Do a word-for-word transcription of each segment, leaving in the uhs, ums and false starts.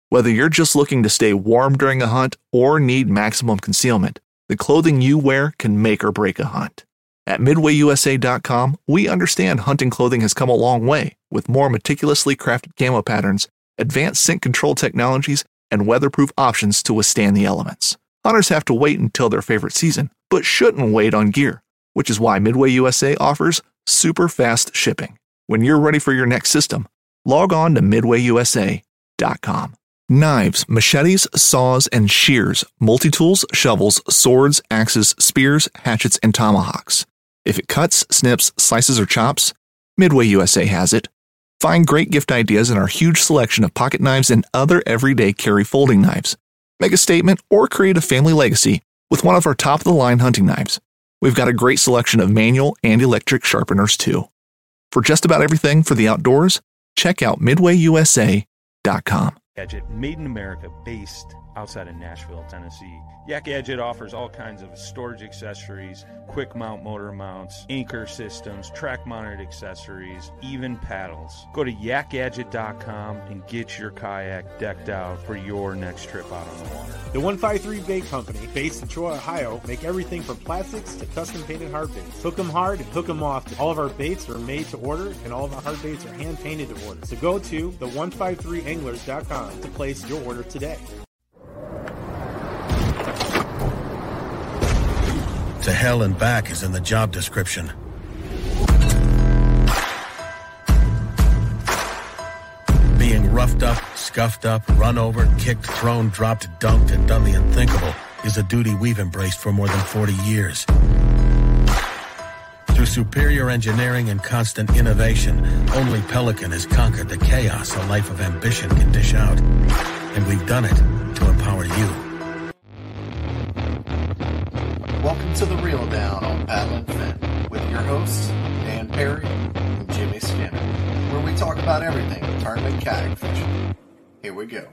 Whether you're just looking to stay warm during a hunt or need maximum concealment, the clothing you wear can make or break a hunt. At Midway U S A dot com, we understand hunting clothing has come a long way with more meticulously crafted camo patterns, advanced scent control technologies, and weatherproof options to withstand the elements. Hunters have to wait until their favorite season, but shouldn't wait on gear, which is why Midway U S A offers super fast shipping. When you're ready for your next system, log on to Midway U S A dot com. Knives, machetes, saws, and shears, multi-tools, shovels, swords, axes, spears, hatchets, and tomahawks. If it cuts, snips, slices, or chops, Midway U S A has it. Find great gift ideas in our huge selection of pocket knives and other everyday carry folding knives. Make a statement or create a family legacy with one of our top-of-the-line hunting knives. We've got a great selection of manual and electric sharpeners, too. For just about everything for the outdoors, check out Midway U S A dot com. Gadget, made in America, based outside of Nashville, Tennessee. Yak Gadget offers all kinds of storage accessories, quick mount motor mounts, anchor systems, track mounted accessories, even paddles. Go to yak gadget dot com and get your kayak decked out for your next trip out on the water. The one five three Bait Company, based in Troy, Ohio, make everything from plastics to custom painted hard baits. Hook 'em hard and hook 'em often. All of our baits are made to order, and all of our hard baits are hand painted to order. So go to the one five three anglers dot com to place your order today. To hell and back is in the job description. Being roughed up, scuffed up, run over, kicked, thrown, dropped, dunked, and done the unthinkable is a duty we've embraced for more than forty years. Through superior engineering and constant innovation, only Pelican has conquered the chaos a life of ambition can dish out. And we've done it to empower you. Welcome to The Reel Down on Paddle and Fin with your hosts, Dan Perry and Jimmy Skinner, where we talk about everything tournament kayak fishing. Here we go.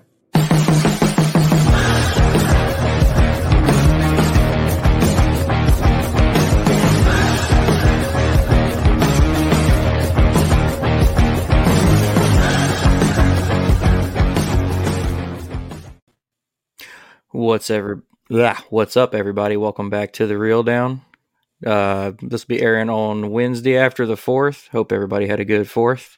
What's ever, yeah, what's up, everybody? Welcome back to The Reel Down. Uh, this will be airing on Wednesday after the fourth. Hope everybody had a good fourth.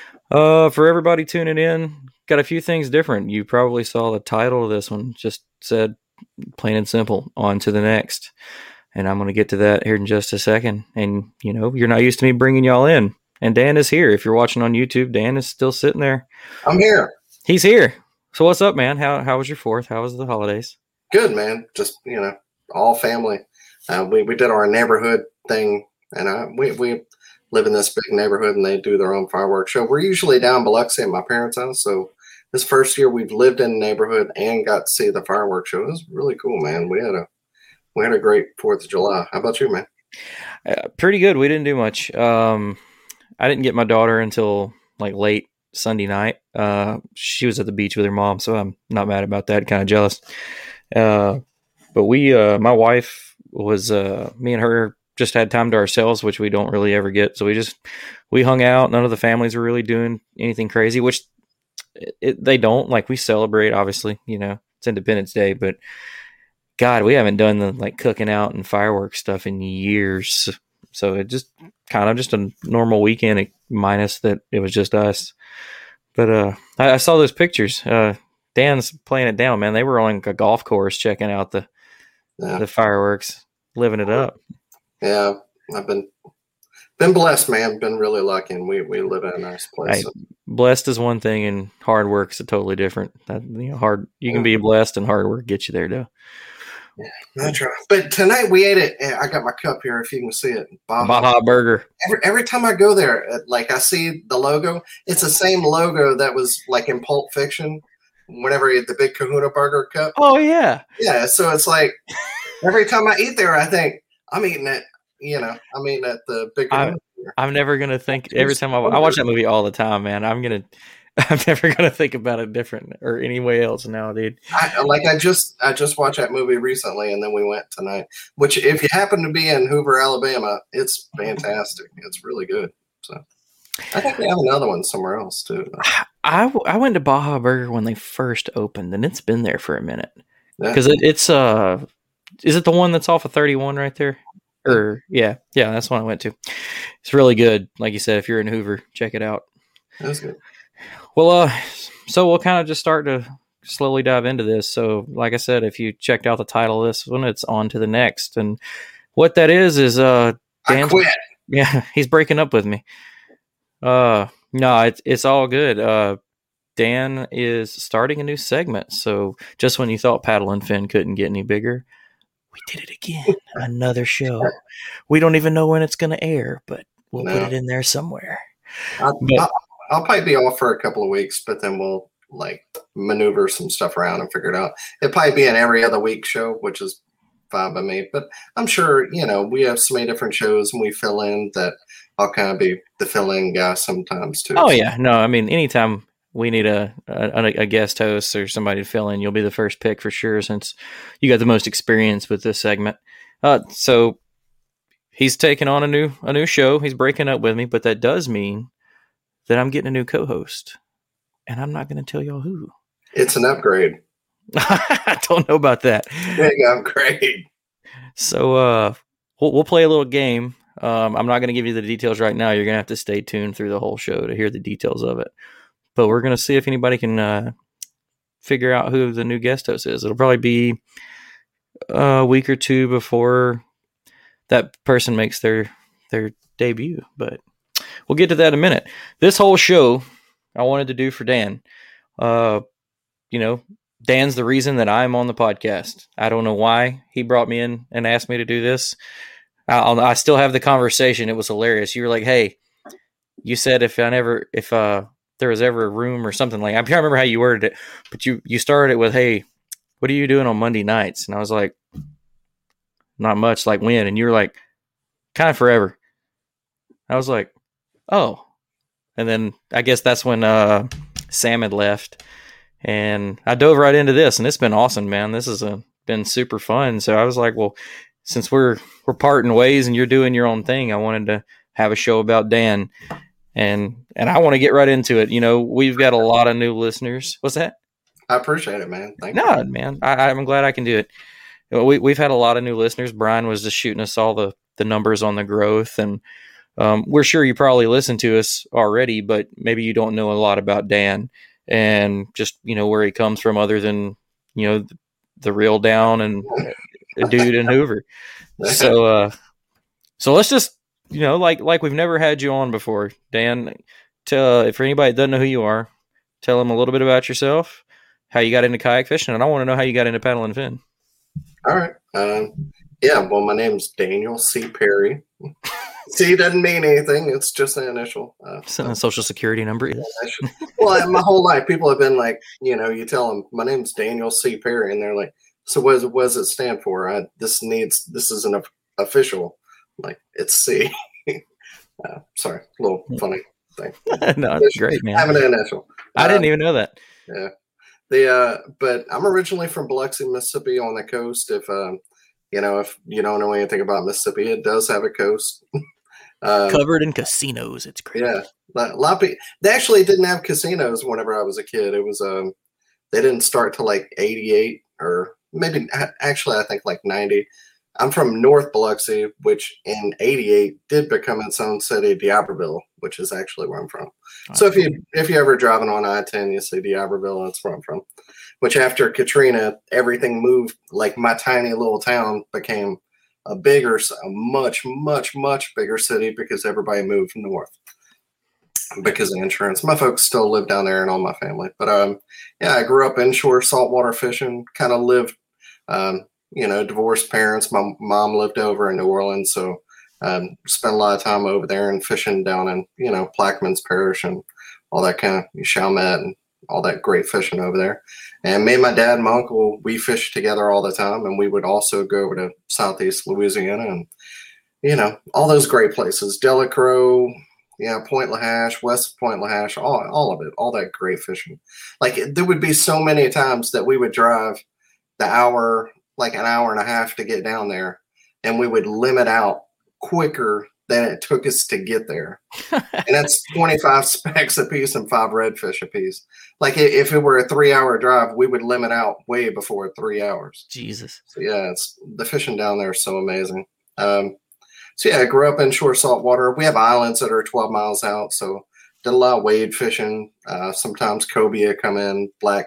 Uh, for everybody tuning in, got a few things different. You probably saw the title of this one. Just said, plain and simple, on to the next. And I'm going to get to that here in just a second. And, you know, you're not used to me bringing y'all in. And Dan is here. If you're watching on YouTube, Dan is still sitting there. I'm here. He's here. So what's up, man? How how was your fourth? How was the holidays? Good, man. Just, you know, all family. Uh, we, we did our neighborhood thing, and uh, we, we live in this big neighborhood, and they do their own fireworks show. We're usually down in Biloxi at my parents' house, so this first year we've lived in the neighborhood and got to see the fireworks show. It was really cool, man. We had a we had a great fourth of July. How about you, man? Uh, pretty good. We didn't do much. Um, I didn't get my daughter until like late Sunday night. Uh, she was at the beach with her mom, so I'm not mad about that. Kind of jealous. Uh, but we, uh, my wife was, uh, me and her just had time to ourselves, which we don't really ever get. So we just, we hung out. None of the families were really doing anything crazy, which it, they don't. Like, we celebrate, obviously, you know, it's Independence Day, but God, we haven't done the like cooking out and fireworks stuff in years. So it just kind of just a normal weekend, minus that it was just us. But uh, I, I saw those pictures. Uh, Dan's playing it down, man. They were on a golf course checking out the yeah. the fireworks, living it up. Yeah, I've been been blessed, man. Been really lucky, and we, we live in a nice place. Hey, so. Blessed is one thing, and hard work is a totally different. That, you know, hard you can be blessed, and hard work gets you there, though. Yeah, that's right. But tonight we ate it. I got my cup here, if you can see it. Baja, Baja Burger. Every every time I go there, like I see the logo, it's the same logo that was like in Pulp Fiction. Whenever you had the big Kahuna Burger cup. Oh yeah, yeah. So it's like every time I eat there, I think I'm eating it. You know, I'm eating at the big. I, I'm never gonna think. Every time I, I watch that movie all the time, man. I'm gonna. I'm never gonna think about it different or any way else now, dude. I, like I just I just watched that movie recently, and then we went tonight. Which, if you happen to be in Hoover, Alabama, it's fantastic. It's really good. So I think we have another one somewhere else too. I, I went to Baja Burger when they first opened, and it's been there for a minute. Yeah. Because it, it's uh, is it the one that's off of thirty-one right there? Or yeah, yeah, that's the one I went to. It's really good. Like you said, if you're in Hoover, check it out. That's good. Well, uh, so we'll kind of just start to slowly dive into this. So, like I said, if you checked out the title of this one, it's on to the next. And what that is is uh, Dan's, I quit. Yeah, he's breaking up with me. Uh, no, it's it's all good. Uh. Dan is starting a new segment. So just when you thought Paddle and Fin couldn't get any bigger, we did it again. Another show. We don't even know when it's going to air, but we'll no. put it in there somewhere. I'll, but, I'll, I'll probably be off for a couple of weeks, but then we'll like maneuver some stuff around and figure it out. It'll probably be an every other week show, which is fine by me. But I'm sure, you know, we have so many different shows and we fill in that I'll kind of be the fill-in guy sometimes too. Oh, yeah. No, I mean, anytime we need a, a a guest host or somebody to fill in, you'll be the first pick for sure, since you got the most experience with this segment. Uh, so he's taking on a new a new show. He's breaking up with me, but that does mean that I'm getting a new co-host, and I'm not going to tell y'all who. It's an upgrade. I don't know about that. Big upgrade. So uh, we'll, we'll play a little game. Um, I'm not going to give you the details right now. You're going to have to stay tuned through the whole show to hear the details of it. But we're going to see if anybody can uh, figure out who the new guest host is. It'll probably be a week or two before that person makes their their debut. But we'll get to that in a minute. This whole show I wanted to do for Dan. Uh, you know, Dan's the reason that I'm on the podcast. I don't know why he brought me in and asked me to do this. I'll, I still have the conversation. It was hilarious. You were like, hey, you said if I never, if, uh, there was ever a room or something like, I can't remember how you worded it, but you, you started it with, hey, what are you doing on Monday nights? And I was like, not much, like when? And you were like, kind of forever. I was like, oh. And then I guess that's when uh, Sam had left, and I dove right into this, and it's been awesome, man. This has uh, been super fun. So I was like, well, since we're, we're parting ways and you're doing your own thing, I wanted to have a show about Dan. And and I want to get right into it. You know, we've got a lot of new listeners. What's that? I appreciate it, man. Thank no, you. man. I, I'm glad I can do it. We, we've had a lot of new listeners. Brian was just shooting us all the, the numbers on the growth. And um, we're sure you probably listened to us already, but maybe you don't know a lot about Dan and just, you know, where he comes from other than, you know, the, the real down and a dude in Hoover. So, uh, so let's just, you know, like like we've never had you on before, Dan. Tell if for anybody that doesn't know who you are, tell them a little bit about yourself, how you got into kayak fishing, and I want to know how you got into Paddle and Fin. All right. Um, yeah. Well, my name's Daniel C. Perry. C doesn't mean anything. It's just an initial. Uh, so, social security number is. Well, my whole life, people have been like, you know, you tell them my name's Daniel C. Perry, and they're like, so what, is, what does it stand for? I, this needs. This is an official. Like it's C. uh, sorry, a little funny thing. No, it's great, man. Having an initial. I um, didn't even know that. Yeah. The uh, but I'm originally from Biloxi, Mississippi, on the coast. If um, you know, if you don't know anything about Mississippi, it does have a coast. um, Covered in casinos. It's great. Yeah, a lot of people. They actually didn't have casinos whenever I was a kid. It was um, they didn't start till like eighty-eight or maybe actually I think like ninety. I'm from North Biloxi, which in eighty-eight did become its own city, D'Iberville, which is actually where I'm from. Oh, so if you if you ever driving on I ten, you see D'Iberville, that's where I'm from. Which after Katrina, everything moved. Like my tiny little town became a bigger, a much, much, much bigger city because everybody moved north because of insurance. My folks still live down there and all my family. But um, yeah, I grew up inshore saltwater fishing, kind of lived um, you know, divorced parents. My mom lived over in New Orleans, so um, spent a lot of time over there and fishing down in, you know, Plaquemines Parish and all that kind of Chalmette and all that great fishing over there. And me and my dad and my uncle, we fished together all the time, and we would also go over to Southeast Louisiana and, you know, all those great places, Delacroix, yeah, Point Lahash, West Point Lahash, all, all of it, all that great fishing. Like there would be so many times that we would drive the hour, like an hour and a half to get down there, and we would limit out quicker than it took us to get there. And that's twenty-five specks a piece and five redfish a piece. Like if it were a three hour drive, we would limit out way before three hours. Jesus. So yeah, it's the fishing down there is so amazing. Um, so yeah, I grew up in shore saltwater. We have islands that are twelve miles out. So did a lot of wade fishing. Uh, sometimes cobia come in, black,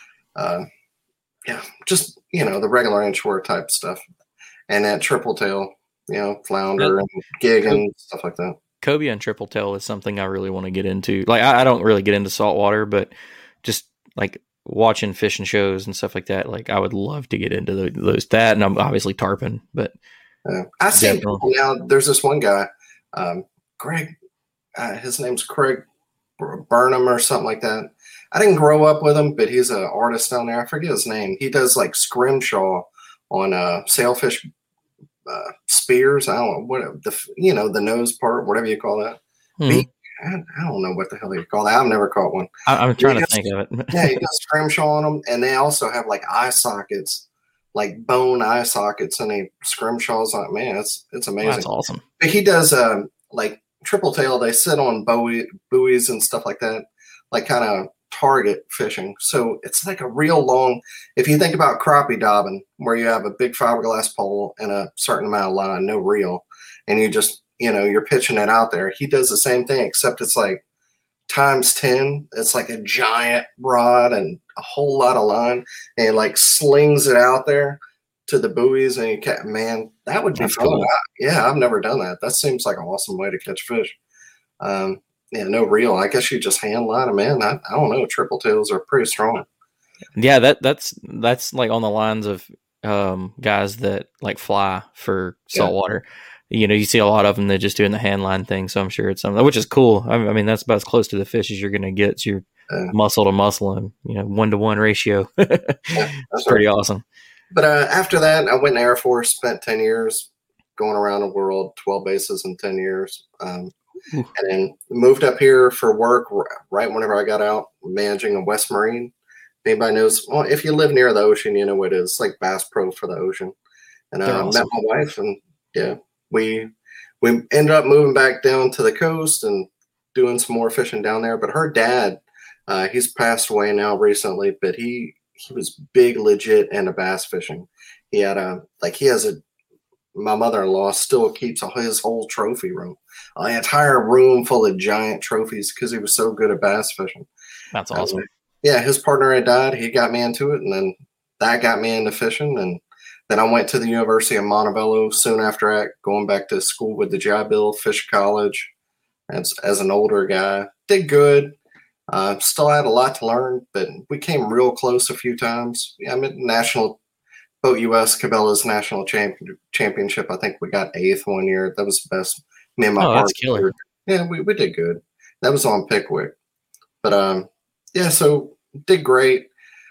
uh, yeah, just, you know, the regular inshore type stuff. And that triple tail, you know, flounder and gig and stuff like that. Cobia and triple tail is something I really want to get into. Like, I, I don't really get into saltwater, but just like watching fishing shows and stuff like that, like I would love to get into the, those, that, and I'm obviously tarpon, but uh, I see people now. There's this one guy, um, Greg, uh, his name's Craig Burnham or something like that. I didn't grow up with him, but he's an artist down there. I forget his name. He does like scrimshaw on uh, sailfish uh, spears. I don't know what the you know the nose part, whatever you call that. Hmm. He, I, I don't know what the hell you call that. I've never caught one. I, I'm trying to does, think of it. Yeah, he does scrimshaw on them, and they also have like eye sockets, like bone eye sockets, and he scrimshaws on it. Man, it's it's amazing. Wow, that's awesome. But he does um, like triple tail. They sit on buoy, buoys and stuff like that, like kind of target fishing. So it's like a real long, if you think about crappie daubing, where you have a big fiberglass pole and a certain amount of line, no reel, and you just, you know, you're pitching it out there. He does the same thing, except it's like times ten. It's like a giant rod and a whole lot of line, and it like slings it out there to the buoys, and you catch, man, that would be That's fun. Cool. I, yeah, I've never done that. That seems like an awesome way to catch fish. Um, Yeah, no reel. I guess you just hand line them in. I, I don't know. Triple tails are pretty strong. Yeah, that that's that's like on the lines of um, guys that like fly for saltwater. Yeah. You know, you see a lot of them that just doing the hand line thing. So I'm sure it's something, which is cool. I mean, that's about as close to the fish as you're going to get. So you're uh, muscle to muscle and, you know, one to one ratio. Yeah, that's pretty right. awesome. But uh, after that, I went in the Air Force, spent ten years going around the world, twelve bases in ten years. Um, And then moved up here for work right whenever I got out, managing a West Marine. If anybody knows, well, if you live near the ocean, you know what it is. It's like Bass Pro for the ocean. And I uh, awesome. met my wife, and yeah, we we ended up moving back down to the coast and doing some more fishing down there. But her dad, uh, he's passed away now recently, but he he was big, legit into bass fishing. He had a like he has a. My mother-in-law still keeps his whole trophy room, an entire room full of giant trophies because he was so good at bass fishing. That's awesome. Um, yeah, his partner had died. He got me into it, and then that got me into fishing. And then I went to the University of Montebello soon after that, going back to school with the G I Bill, fish college as, as an older guy. Did good. Uh, still had a lot to learn, but we came real close a few times. Yeah, I'm at national Boat U S Cabela's national champion, championship. I think we got eighth one year. That was the best. Me and my oh, that's killer. Yeah, we, we did good. That was on Pickwick. But um, yeah, so did great.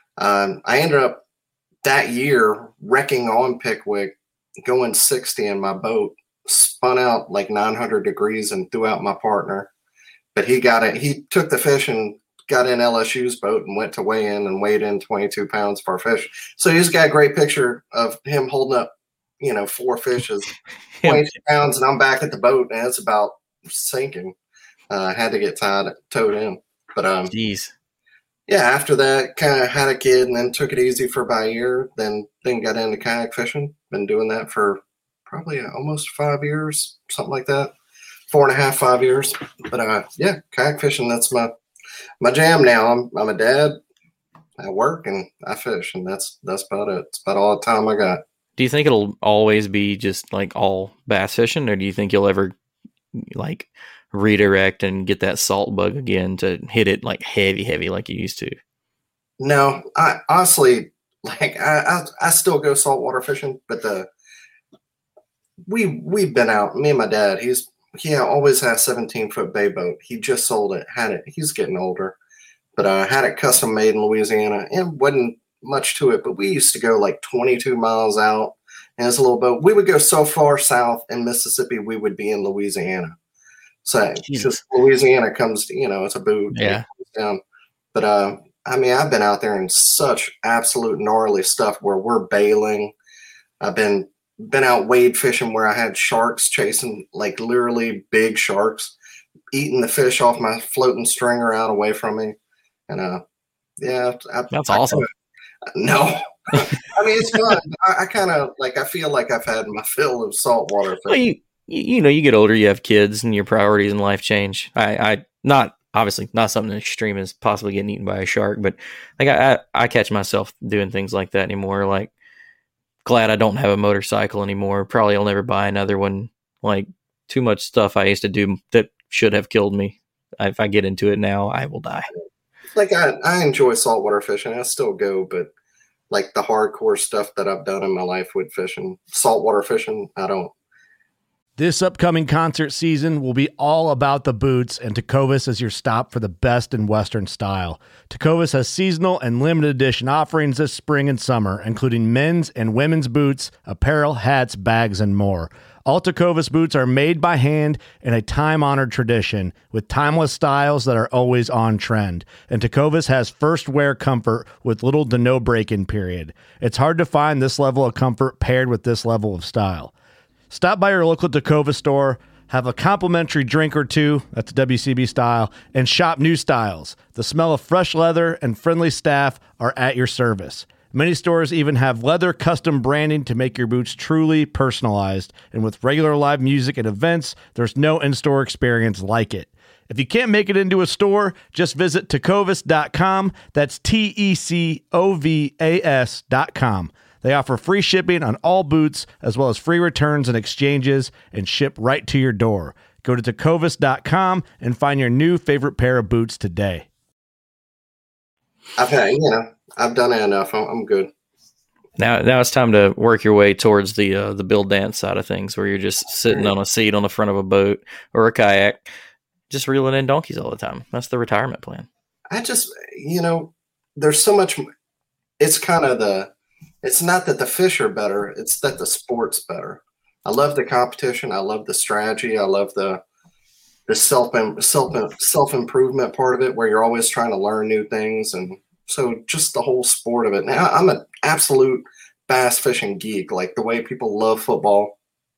Um, I ended up that year wrecking on Pickwick, going sixty in my boat, spun out like nine hundred degrees and threw out my partner. But he got it. He took the fish and got in L S U's boat and went to weigh in and weighed in twenty-two pounds for a fish. So he's got a great picture of him holding up, you know, four fishes, twenty-two pounds, and I'm back at the boat and it's about sinking. I uh, had to get tied, towed in. But um, Jeez. yeah, after that, kind of had a kid and then took it easy for about a year. Then then got into kayak fishing. Been doing that for probably almost five years, something like that. Four and a half, five years. But uh, yeah, kayak fishing, that's my My jam now. I'm I'm a dad. I work and I fish, and that's that's about it. It's about all the time I got. Do you think it'll always be just like all bass fishing, or do you think you'll ever like redirect and get that salt bug again to hit it like heavy, heavy like you used to? No, I honestly like I I, I still go saltwater fishing, but the we we've been out. Me and my dad. He's He always had a seventeen foot bay boat. He just sold it, had it. He's getting older, but I uh, had it custom made in Louisiana. And wasn't much to it, but we used to go like twenty-two miles out. And it's a little boat. We would go so far south in Mississippi, we would be in Louisiana. So just Louisiana comes, you know, it's a boot. Yeah. Down. But uh, I mean, I've been out there in such absolute gnarly stuff where we're bailing. I've been been out wade fishing where I had sharks chasing, like literally big sharks, eating the fish off my floating stringer out away from me. And uh, yeah, I, That's I awesome. Kinda, no, I mean it's fun. I, I kind of like I feel like I've had my fill of saltwater fishing. Well, you, you know, you get older, you have kids, and your priorities in life change. I, I not obviously not something extreme as possibly getting eaten by a shark, but like I, I, I catch myself doing things like that anymore. Like, glad I don't have a motorcycle anymore. Probably I'll never buy another one. Like, too much stuff I used to do that should have killed me. If I get into it now, I will die. Like I, I enjoy saltwater fishing. I still go, but like the hardcore stuff that I've done in my life with fishing, saltwater fishing, I don't. This upcoming concert season will be all about the boots, and Tecovas is your stop for the best in Western style. Tecovas has seasonal and limited edition offerings this spring and summer, including men's and women's boots, apparel, hats, bags, and more. All Tecovas boots are made by hand in a time-honored tradition with timeless styles that are always on trend. And Tecovas has first wear comfort with little to no break-in period. It's hard to find this level of comfort paired with this level of style. Stop by your local Tecovas store, have a complimentary drink or two, that's W C B style, and shop new styles. The smell of fresh leather and friendly staff are at your service. Many stores even have leather custom branding to make your boots truly personalized. And with regular live music and events, there's no in-store experience like it. If you can't make it into a store, just visit tecovas dot com. That's T E C O V A S dot com. They offer free shipping on all boots, as well as free returns and exchanges, and ship right to your door. Go to tecovas dot com and find your new favorite pair of boots today. I've had, you know, I've done it enough. I'm, I'm good. Now, now it's time to work your way towards the uh, the bill dance side of things, where you're just sitting on a seat on the front of a boat or a kayak, just reeling in donkeys all the time. That's the retirement plan. I just, you know, there's so much. It's kind of the. It's not that the fish are better. It's that the sport's better. I love the competition. I love the strategy. I love the the self self self improvement part of it, where you're always trying to learn new things, and so just the whole sport of it. Now, I'm an absolute bass fishing geek. Like the way people love football.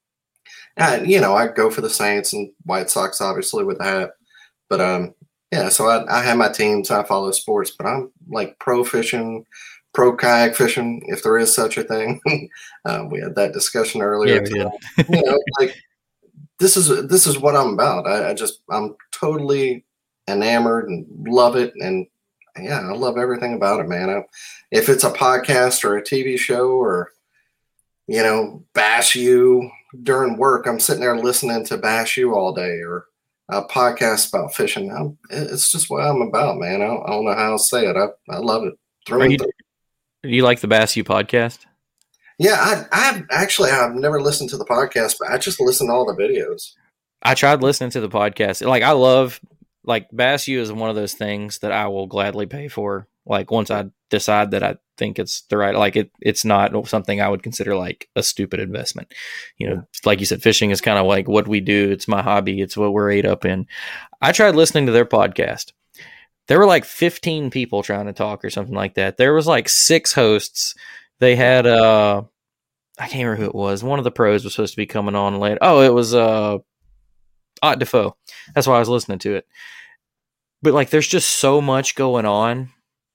And, you know, I go for the Saints and White Sox, obviously, with that. But um, yeah. So I, I have my teams. I follow sports, but I'm like pro fishing. Pro kayak fishing, if there is such a thing. uh, we had that discussion earlier. Yeah, you know, like this is this is what I'm about. I, I just I'm totally enamored and love it, and yeah, I love everything about it, man. I, if it's a podcast or a T V show or you know Bash U during work, I'm sitting there listening to Bash U all day, or a podcast about fishing. I'm, it's just what I'm about, man. I don't, I don't know how to say it. I I love it. Are you, do you like the Bass U podcast? Yeah, I, I've actually I've never listened to the podcast, but I just listen to all the videos. I tried listening to the podcast. Like I love, like Bass U is one of those things that I will gladly pay for. Like once I decide that I think it's the right, like it, it's not something I would consider like a stupid investment. You know, like you said, fishing is kind of like what we do. It's my hobby. It's what we're ate up in. I tried listening to their podcast. There were like fifteen people trying to talk or something like that. There was like six hosts. They had, uh, I can't remember who it was. One of the pros was supposed to be coming on later. Oh, it was uh, Ott Defoe. That's why I was listening to it. But like, there's just so much going on.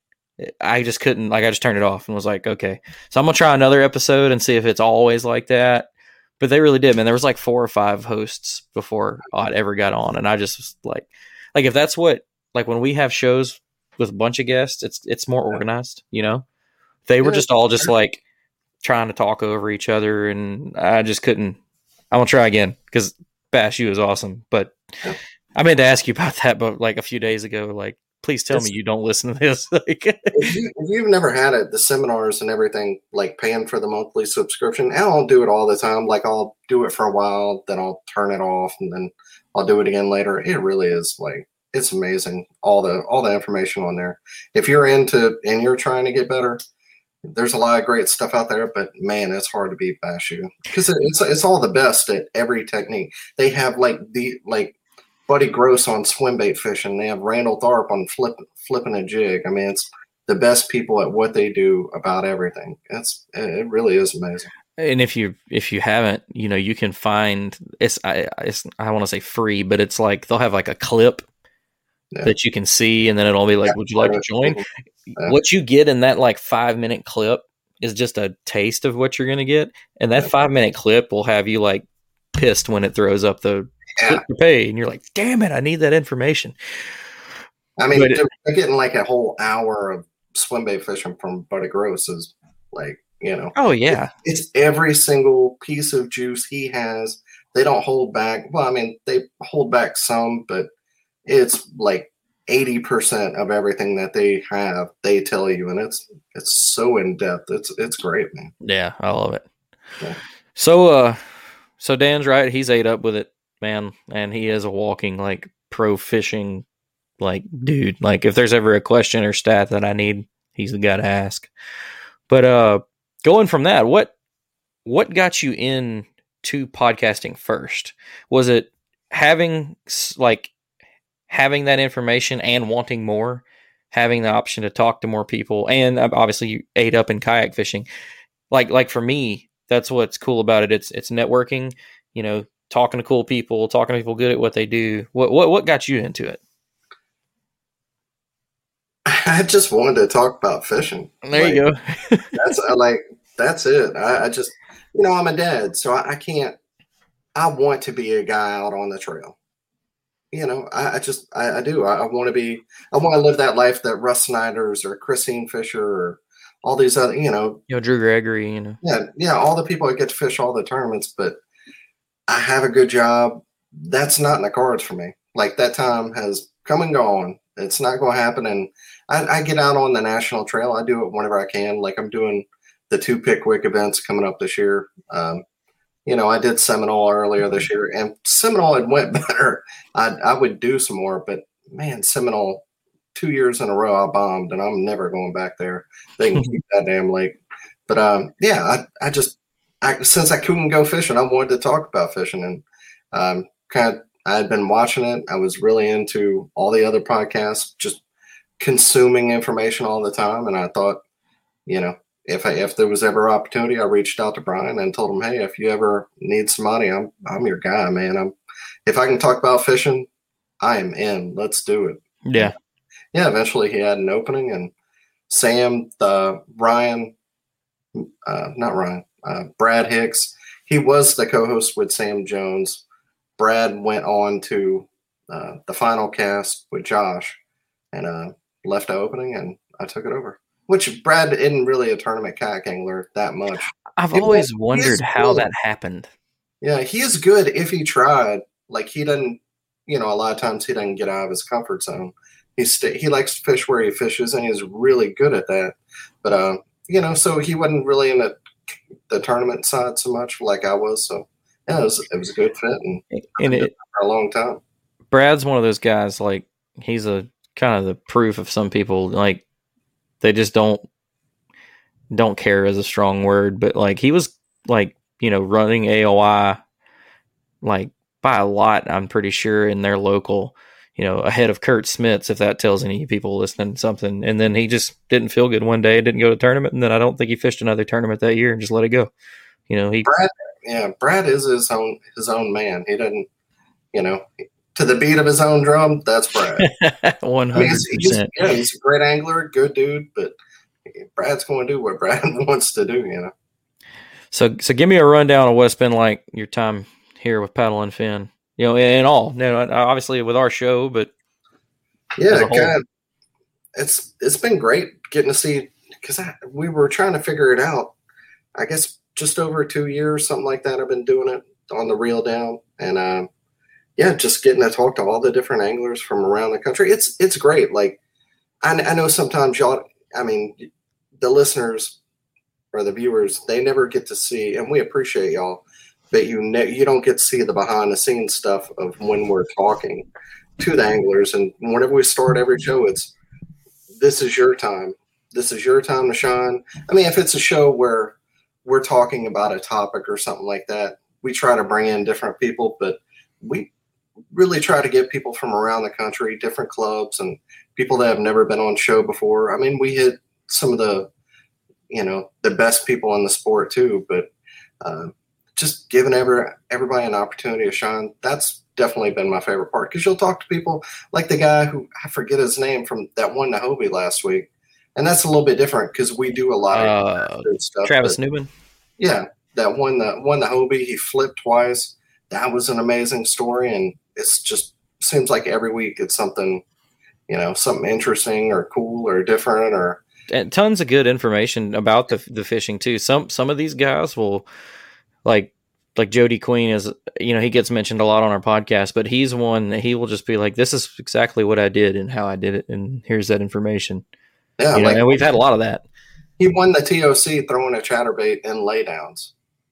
I just couldn't, like, I just turned it off and was like, okay. So I'm going to try another episode and see if it's always like that. But they really did, man. There was like four or five hosts before Ott ever got on. And I just was like, like, if that's what, like when we have shows with a bunch of guests, it's it's more organized, you know? They were just all just like trying to talk over each other, and I just couldn't. I'm going to try again because Bash U is awesome. But I meant to ask you about that, but like a few days ago, like, please tell it's, me you don't listen to this. Like, if, you, if you've never had it, the seminars and everything, like paying for the monthly subscription, and I'll do it all the time. Like I'll do it for a while, then I'll turn it off, and then I'll do it again later. It really is like, it's amazing. All the, all the information on there. If you're into, and you're trying to get better, there's a lot of great stuff out there, but man, it's hard to beat Bash U because it's, it's all the best at every technique. They have like the, like Buddy Gross on swim bait fishing. They have Randall Tharp on flip, flipping a jig. I mean, it's the best people at what they do about everything. It's, it really is amazing. And if you if you haven't, you know, you can find it's I it's, I want to say free, but it's like they'll have like a clip yeah. that you can see, and then it'll be like, yeah, "Would you like to join?" Yeah. What you get in that like five minute clip is just a taste of what you're going to get, and that yeah. five minute clip will have you like pissed when it throws up the yeah. click to pay, and you're like, "Damn it, I need that information." I mean, it, they're getting like a whole hour of swim bait fishing from Buddy Gross is like. You know, oh yeah, it's, it's every single piece of juice he has. They don't hold back. Well, I mean, they hold back some, but it's like eighty percent of everything that they have. They tell you, and it's it's so in depth. It's it's great, man. Yeah, I love it. Yeah. So, uh, so Dan's right. He's ate up with it, man, and he is a walking like pro fishing like dude. Like if there's ever a question or stat that I need, he's the guy to ask. But uh. Going from that, what what got you into podcasting first? Was it having like having that information and wanting more, having the option to talk to more people, and obviously you ate up in kayak fishing? Like like for me, that's what's cool about it. It's it's networking, you know, talking to cool people, talking to people good at what they do. What what what got you into it? I just wanted to talk about fishing. There like, you go. that's like that's it. I, I just, you know, I'm a dad, so I, I can't. I want to be a guy out on the trail. You know, I, I just, I, I do. I, I want to be. I want to live that life that Russ Snyder's or Christine Fisher or all these other, you know, you know, Drew Gregory, you know, yeah, yeah, all the people that get to fish all the tournaments. But I have a good job. That's not in the cards for me. Like that time has come and gone. It's not going to happen. And I, I get out on the national trail. I do it whenever I can. Like I'm doing the two Pickwick events coming up this year. Um, you know, I did Seminole earlier this year, and Seminole had went better. I I would do some more, but man, Seminole two years in a row I bombed, and I'm never going back there. They can keep that damn lake. But um, yeah, I I just I, since I couldn't go fishing, I wanted to talk about fishing, and um, kind of I had been watching it. I was really into all the other podcasts, just consuming information all the time, and I thought, you know. If I, if there was ever opportunity, I reached out to Brian and told him, "Hey, if you ever need some money, I'm I'm your guy, man. I'm if I can talk about fishing, I am in. Let's do it." Yeah, yeah. Eventually, he had an opening, and Sam, the Ryan, uh, not Ryan, uh, Brad Hicks. He was the co-host with Sam Jones. Brad went on to uh, the final cast with Josh, and uh, left the opening, and I took it over. Which Brad isn't really a tournament kayak angler that much. I've it always was, wondered how good. that happened. Yeah, he is good if he tried. Like he doesn't, you know, a lot of times he doesn't get out of his comfort zone. He st- he likes to fish where he fishes, and he's really good at that. But uh, you know, so he wasn't really in the the tournament side so much like I was. So yeah, it was it was a good fit, and, and it, for a long time. Brad's one of those guys. Like he's a kind of the proof of some people like. They just don't don't care is a strong word, but like he was like, you know, running A O I like by a lot, I'm pretty sure, in their local, you know, ahead of Kurt Smits, if that tells any people listening something. And then he just didn't feel good one day, didn't go to tournament, and then I don't think he fished another tournament that year and just let it go. You know, he Brad, yeah, Brad is his own his own man. He doesn't, you know, to the beat of his own drum, that's Brad. One hundred percent. Yeah, he's a great angler, good dude, but Brad's going to do what Brad wants to do, you know. So, so give me a rundown of what's been like your time here with Paddle and Fin, you know, and all. You know, obviously with our show, but yeah, kind of. It's it's been great getting to see because we were trying to figure it out. I guess just over two years, something like that. I've been doing it on the reel down, and um. Yeah, just getting to talk to all the different anglers from around the country. It's it's great. Like, I, I know sometimes y'all, I mean, the listeners or the viewers, they never get to see, and we appreciate y'all, but you ne- you don't get to see the behind the scenes stuff of when we're talking to the anglers. And whenever we start every show, it's, this is your time. This is your time to shine. I mean, if it's a show where we're talking about a topic or something like that, we try to bring in different people, but we really try to get people from around the country, different clubs, and people that have never been on show before. I mean, we hit some of the, you know, the best people in the sport too, but uh, just giving every, everybody an opportunity to shine. That's definitely been my favorite part, because you'll talk to people like the guy who, I forget his name, from that won the Hobie last week. And that's a little bit different because we do a lot of uh, stuff. Travis but, Newman. Yeah, that won the won the Hobie. He flipped twice. That was an amazing story, and it's just seems like every week it's something, you know, something interesting or cool or different, or and tons of good information about the the fishing too. Some some of these guys will like like Jody Queen is, you know, he gets mentioned a lot on our podcast, but he's one that he will just be like, "This is exactly what I did and how I did it, and here's that information." Yeah, you know, like, and we've had a lot of that. He won the T O C throwing a chatterbait in laydowns.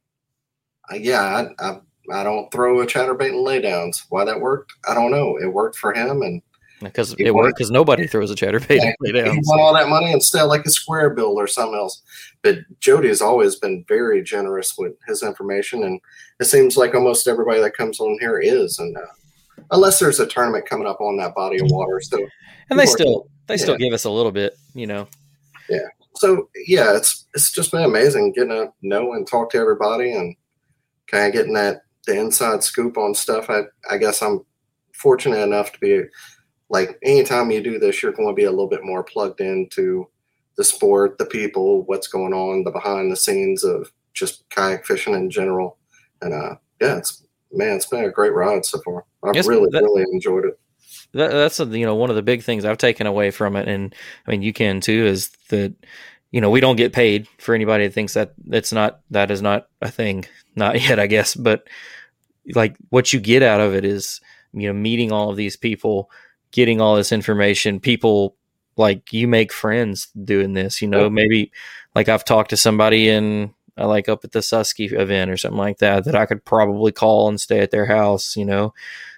Uh, yeah, I, I I don't throw a chatterbait in laydowns. Why that worked, I don't know. It worked for him, and because it worked because nobody throws a chatterbait yeah, in laydowns. He won all that money instead, like a square bill or something else. But Jody has always been very generous with his information, and it seems like almost everybody that comes on here is, and uh, unless there's a tournament coming up on that body of water, so and they still. Are, They yeah. still give us a little bit, you know. Yeah. So yeah, it's it's just been amazing getting to know and talk to everybody, and kind of getting that the inside scoop on stuff. I I guess I'm fortunate enough to be like, anytime you do this, you're going to be a little bit more plugged into the sport, the people, what's going on, the behind the scenes of just kayak fishing in general. And uh, yeah, it's man, it's been a great ride so far. I've yes, really that- really enjoyed it. That, that's a, you know, one of the big things I've taken away from it, and I mean you can too, is that, you know, we don't get paid for anybody that thinks that that's not that is not a thing, not yet, I guess. But like what you get out of it is, you know, meeting all of these people, getting all this information. People like you make friends doing this. You know, maybe like I've talked to somebody in uh, like up at the Susky event or something like that that I could probably call and stay at their house. You know.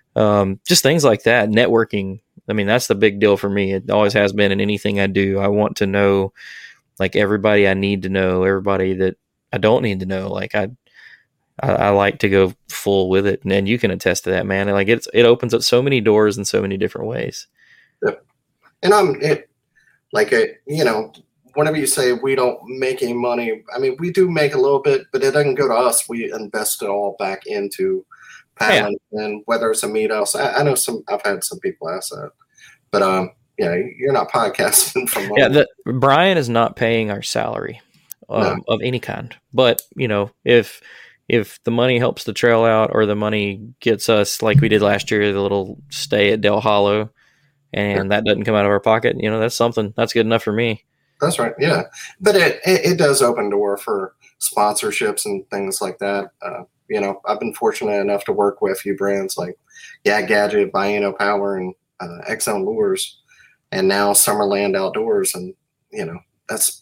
Um, just things like that, networking. I mean, that's the big deal for me. It always has been in anything I do. I want to know like everybody I need to know, everybody that I don't need to know. Like I, I, I like to go full with it. And, and you can attest to that, man. Like it's, it opens up so many doors in so many different ways. Yep. And I'm it, like, a, you know, whenever you say we don't make any money, I mean, we do make a little bit, but it doesn't go to us. We invest it all back into paddling, yeah. And whether it's a meet house, I, I know some. I've had some people ask that, but um, yeah, you're not podcasting from. Yeah, the, Brian is not paying our salary um, no. of any kind. But you know, if if the money helps the trail out, or the money gets us like we did last year, the little stay at Del Hollow, and sure. that doesn't come out of our pocket, you know, that's something that's good enough for me. That's right. Yeah, but it it, it does open door for sponsorships and things like that. Uh, You know, I've been fortunate enough to work with a few brands like Yeah Gadget, Baiano Power, and uh, X-Zone Lures, and now Summerland Outdoors. And, you know, that's,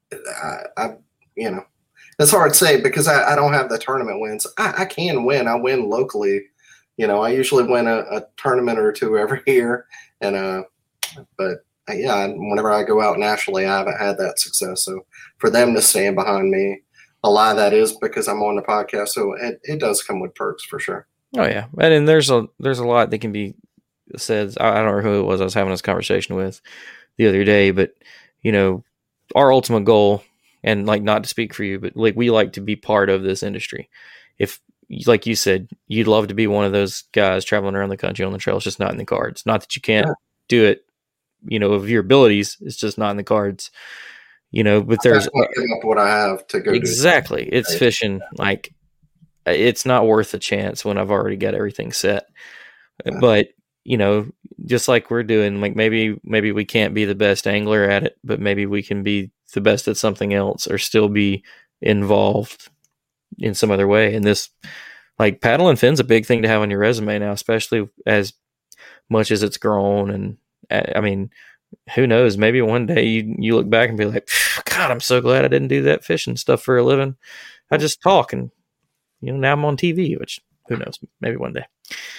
I, I you know, it's hard to say because I, I don't have the tournament wins. I, I can win. I win locally. You know, I usually win a, a tournament or two every year. And, uh, but uh, yeah, whenever I go out nationally, I haven't had that success. So for them to stand behind me, a lot of that is because I'm on the podcast, so it, it does come with perks for sure. Oh yeah, and, and there's a there's a lot that can be said. I, I don't know who it was I was having this conversation with the other day, but you know, our ultimate goal, and like not to speak for you, but like we like to be part of this industry. If like you said, you'd love to be one of those guys traveling around the country on the trail. It's just not in the cards. Not that you can't yeah. do it, you know, of your abilities. It's just not in the cards. You know, but there's up what I have to go exactly. Do. It's fishing like it's not worth a chance when I've already got everything set. Yeah. But you know, just like we're doing, like maybe maybe we can't be the best angler at it, but maybe we can be the best at something else, or still be involved in some other way. And this, like paddle and fin's a big thing to have on your resume now, especially as much as it's grown. And I mean. Who knows? Maybe one day you, you look back and be like, God, I'm so glad I didn't do that fishing stuff for a living. I just talk, and you know, now I'm on T V, which who knows? Maybe one day.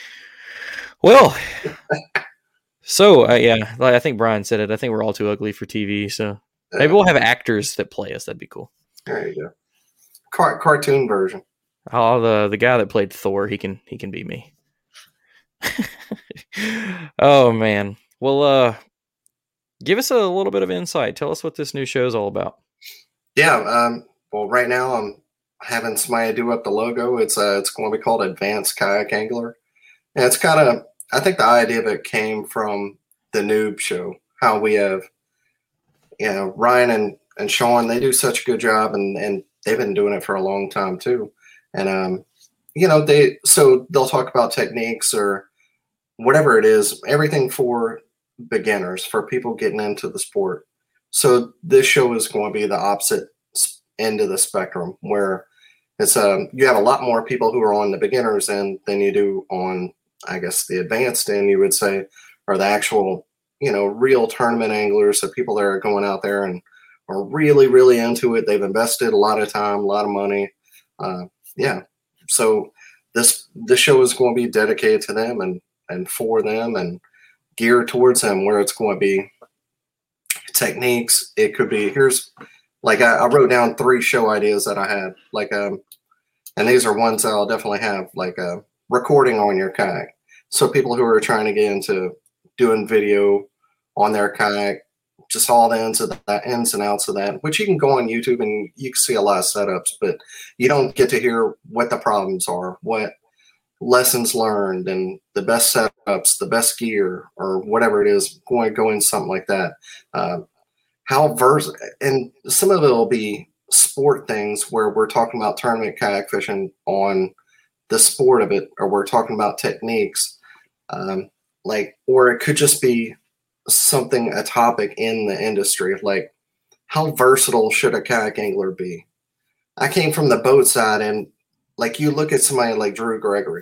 Well, so uh, yeah, like I think Brian said it. I think we're all too ugly for T V, so maybe we'll have actors that play us. That'd be cool. There you go. Car- cartoon version. Oh, the the guy that played Thor, he can he can be me. Oh man. Well, uh. Give us a little bit of insight. Tell us what this new show is all about. Yeah. Um, well, right now I'm having somebody do up the logo. It's uh, it's going to be called Advanced Kayak Angler. And it's kind of, I think the idea of it came from the Noob Show, how we have, you know, Ryan and, and Sean, they do such a good job, and, and they've been doing it for a long time too. And, um, you know, they, so they'll talk about techniques or whatever it is, everything for beginners, for people getting into the sport. So this show is going to be the opposite end of the spectrum, where it's um you have a lot more people who are on the beginners end than you do on, I guess, the advanced end, you would say, or the actual, you know, real tournament anglers, the people that are going out there and are really, really into it. They've invested a lot of time, a lot of money. Uh, yeah. So this this show is going to be dedicated to them and and for them and geared towards them, where it's going to be techniques. It could be, here's like I, I wrote down three show ideas that I had, like um, and these are ones that I'll definitely have, like a uh, recording on your kayak. So people who are trying to get into doing video on their kayak, just all the ins of that, ins and outs of that, which you can go on YouTube and you can see a lot of setups, but you don't get to hear what the problems are, what lessons learned, and the best setups, the best gear, or whatever it is. Going to go in something like that. Uh, how vers and some of it will be sport things where we're talking about tournament kayak fishing on the sport of it, or we're talking about techniques, um, like, or it could just be something, a topic in the industry, like how versatile should a kayak angler be? I came from the boat side, and like you look at somebody like Drew Gregory,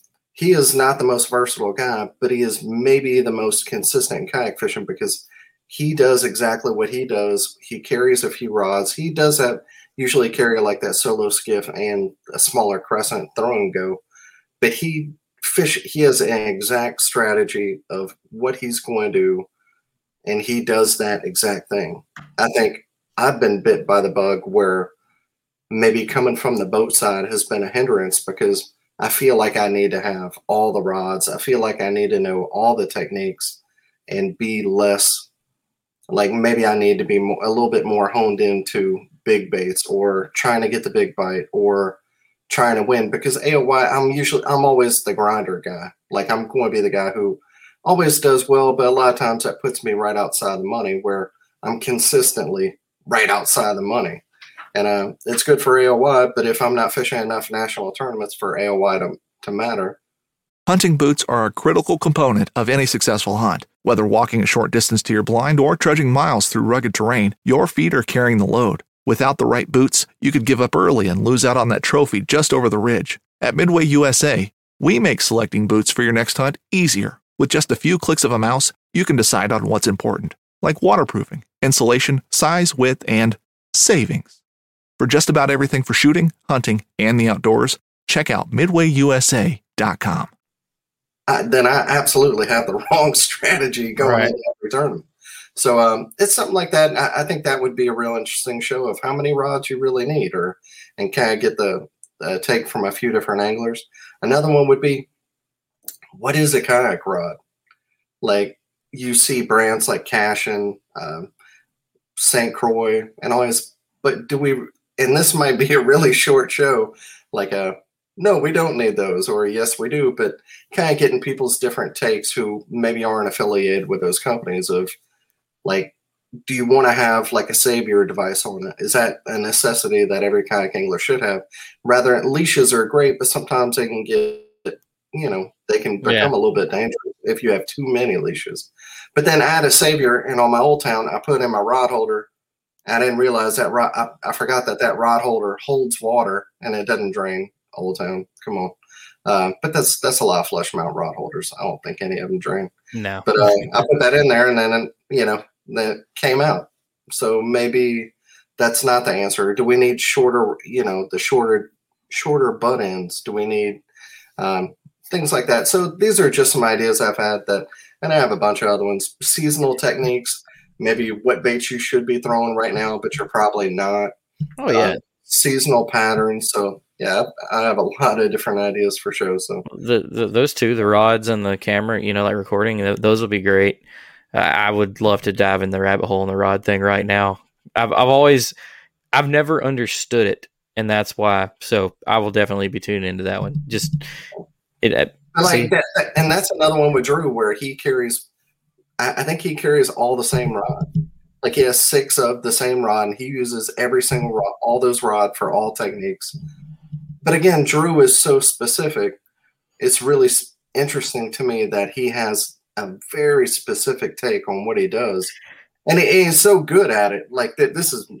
he is not the most versatile guy, but he is maybe the most consistent in kayak fishing because he does exactly what he does. He carries a few rods. He does have usually carry like that solo skiff and a smaller crescent throw and go, but he fish, he has an exact strategy of what he's going to do, and he does that exact thing. I think I've been bit by the bug where maybe coming from the boat side has been a hindrance because I feel like I need to have all the rods. I feel like I need to know all the techniques and be less like, maybe I need to be more, a little bit more honed into big baits or trying to get the big bite or trying to win, because A O Y, I'm usually, I'm always the grinder guy. Like, I'm going to be the guy who always does well, but a lot of times that puts me right outside the money, where I'm consistently right outside the money. And uh, it's good for A O Y, but if I'm not fishing enough national tournaments for A O Y to, to matter. Hunting boots are a critical component of any successful hunt. Whether walking a short distance to your blind or trudging miles through rugged terrain, your feet are carrying the load. Without the right boots, you could give up early and lose out on that trophy just over the ridge. At Midway U S A, we make selecting boots for your next hunt easier. With just a few clicks of a mouse, you can decide on what's important, like waterproofing, insulation, size, width, and savings. For just about everything for shooting, hunting, and the outdoors, check out midway u s a dot com. I, then I absolutely have the wrong strategy going right. into every tournament. So um, it's something like that. I, I think that would be a real interesting show of how many rods you really need, or and kind of get the uh, take from a few different anglers. Another one would be, what is a kayak rod? Like, you see brands like Cashin, um, Saint Croix, and all this, but do we? And this might be a really short show, like a. No, we don't need those, or yes, we do, but kind of getting people's different takes who maybe aren't affiliated with those companies of, like, do you want to have like a savior device on it? Is that a necessity that every kayak angler should have? Rather, leashes are great, but sometimes they can get, you know, they can become yeah. a little bit dangerous if you have too many leashes. But then I had a savior, and on my Old Town, I put in my rod holder. I didn't realize that rod, I, I forgot that that rod holder holds water and it doesn't drain. Old Town, come on. Uh, but that's that's a lot of flush mount rod holders. I don't think any of them drain. No. But uh, I put that in there, and then, you know, then it came out. So maybe that's not the answer. Do we need shorter, you know, the shorter shorter butt ends? Do we need um, things like that? So these are just some ideas I've had that, and I have a bunch of other ones. Seasonal techniques, maybe what baits you should be throwing right now, but you're probably not. Oh, yeah. Uh, seasonal patterns. So, yeah, I have a lot of different ideas for shows. So the, the those two, the rods and the camera, you know, like recording, those will be great. Uh, I would love to dive in the rabbit hole in the rod thing right now. I've I've always, I've never understood it and that's why. So I will definitely be tuning into that one. Just it. Uh, I like see, that, and that's another one with Drew where he carries. I, I think he carries all the same rod. Like he has six of the same rod, and he uses every single rod, all those rod for all techniques. But again, Drew is so specific. It's really interesting to me that he has a very specific take on what he does. And he, he's so good at it. Like that, this is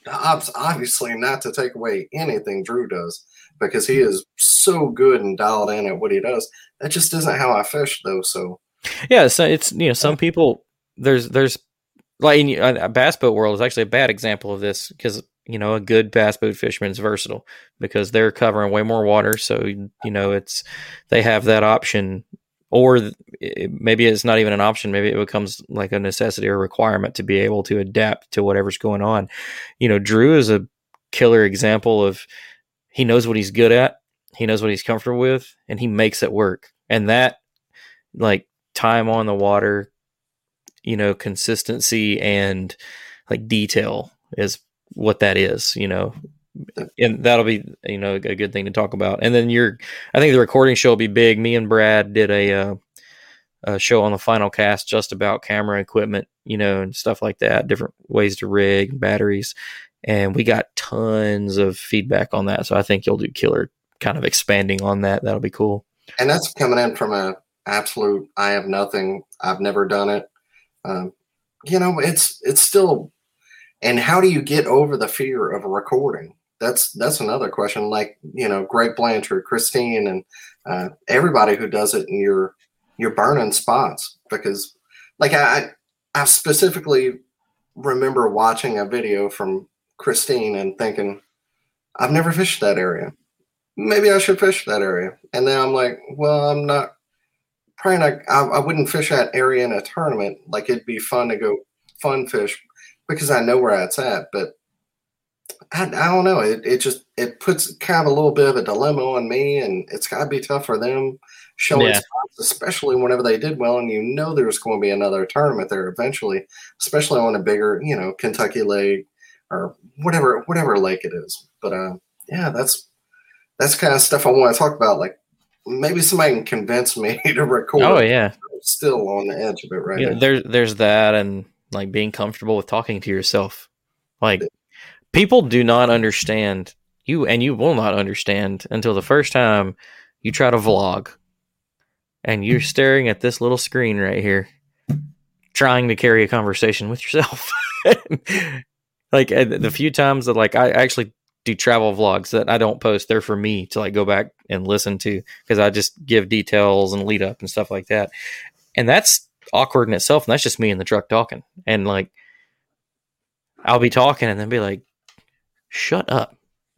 obviously not to take away anything Drew does, because he is so good and dialed in at what he does. That just isn't how I fish, though. So yeah, so it's, you know, some people, there's, there's like in a bass boat world is actually a bad example of this, because, you know, a good bass boat fisherman is versatile because they're covering way more water. So, you know, it's, they have that option, or it, maybe it's not even an option. Maybe it becomes like a necessity or requirement to be able to adapt to whatever's going on. You know, Drew is a killer example of, he knows what he's good at. He knows what he's comfortable with, and he makes it work. And that, like, time on the water, you know, consistency and like detail is what that is, you know, and that'll be, you know, a good thing to talk about. And then you're, I think the recording show will be big. Me and Brad did a, uh, a show on the Final Cast just about camera equipment, you know, and stuff like that, different ways to rig, batteries. And we got tons of feedback on that. So I think you'll do killer kind of expanding on that. That'll be cool. And that's coming in from a absolute, I have nothing. I've never done it. Um, you know, it's, it's still, and how do you get over the fear of a recording? That's, that's another question. Like, you know, Greg Blanchard, Christine, and uh, everybody who does it, and you're, you're burning spots because like I, I specifically remember watching a video from Christine and thinking, I've never fished that area. Maybe I should fish that area. And then I'm like, well, I'm not probably not, I, I wouldn't fish that area in a tournament. Like it'd be fun to go fun fish because I know where it's at, but I, I don't know. It, it just, it puts kind of a little bit of a dilemma on me, and it's gotta be tough for them showing Yeah. spots, especially whenever they did well. And you know, there's going to be another tournament there eventually, especially on a bigger, you know, Kentucky Lake or whatever, whatever lake it is. But uh, yeah, that's, that's kind of stuff I want to talk about. Like maybe somebody can convince me to record. Oh yeah. I'm still on the edge of it right Yeah, now. there's there's that, and like being comfortable with talking to yourself. Like people do not understand you, and you will not understand until the first time you try to vlog and you're staring at this little screen right here, trying to carry a conversation with yourself. Like the few times that like I actually do travel vlogs that I don't post, they're for me to like go back and listen to, because I just give details and lead up and stuff like that. And that's awkward in itself. And that's just me in the truck talking. And like, I'll be talking and then be like, shut up.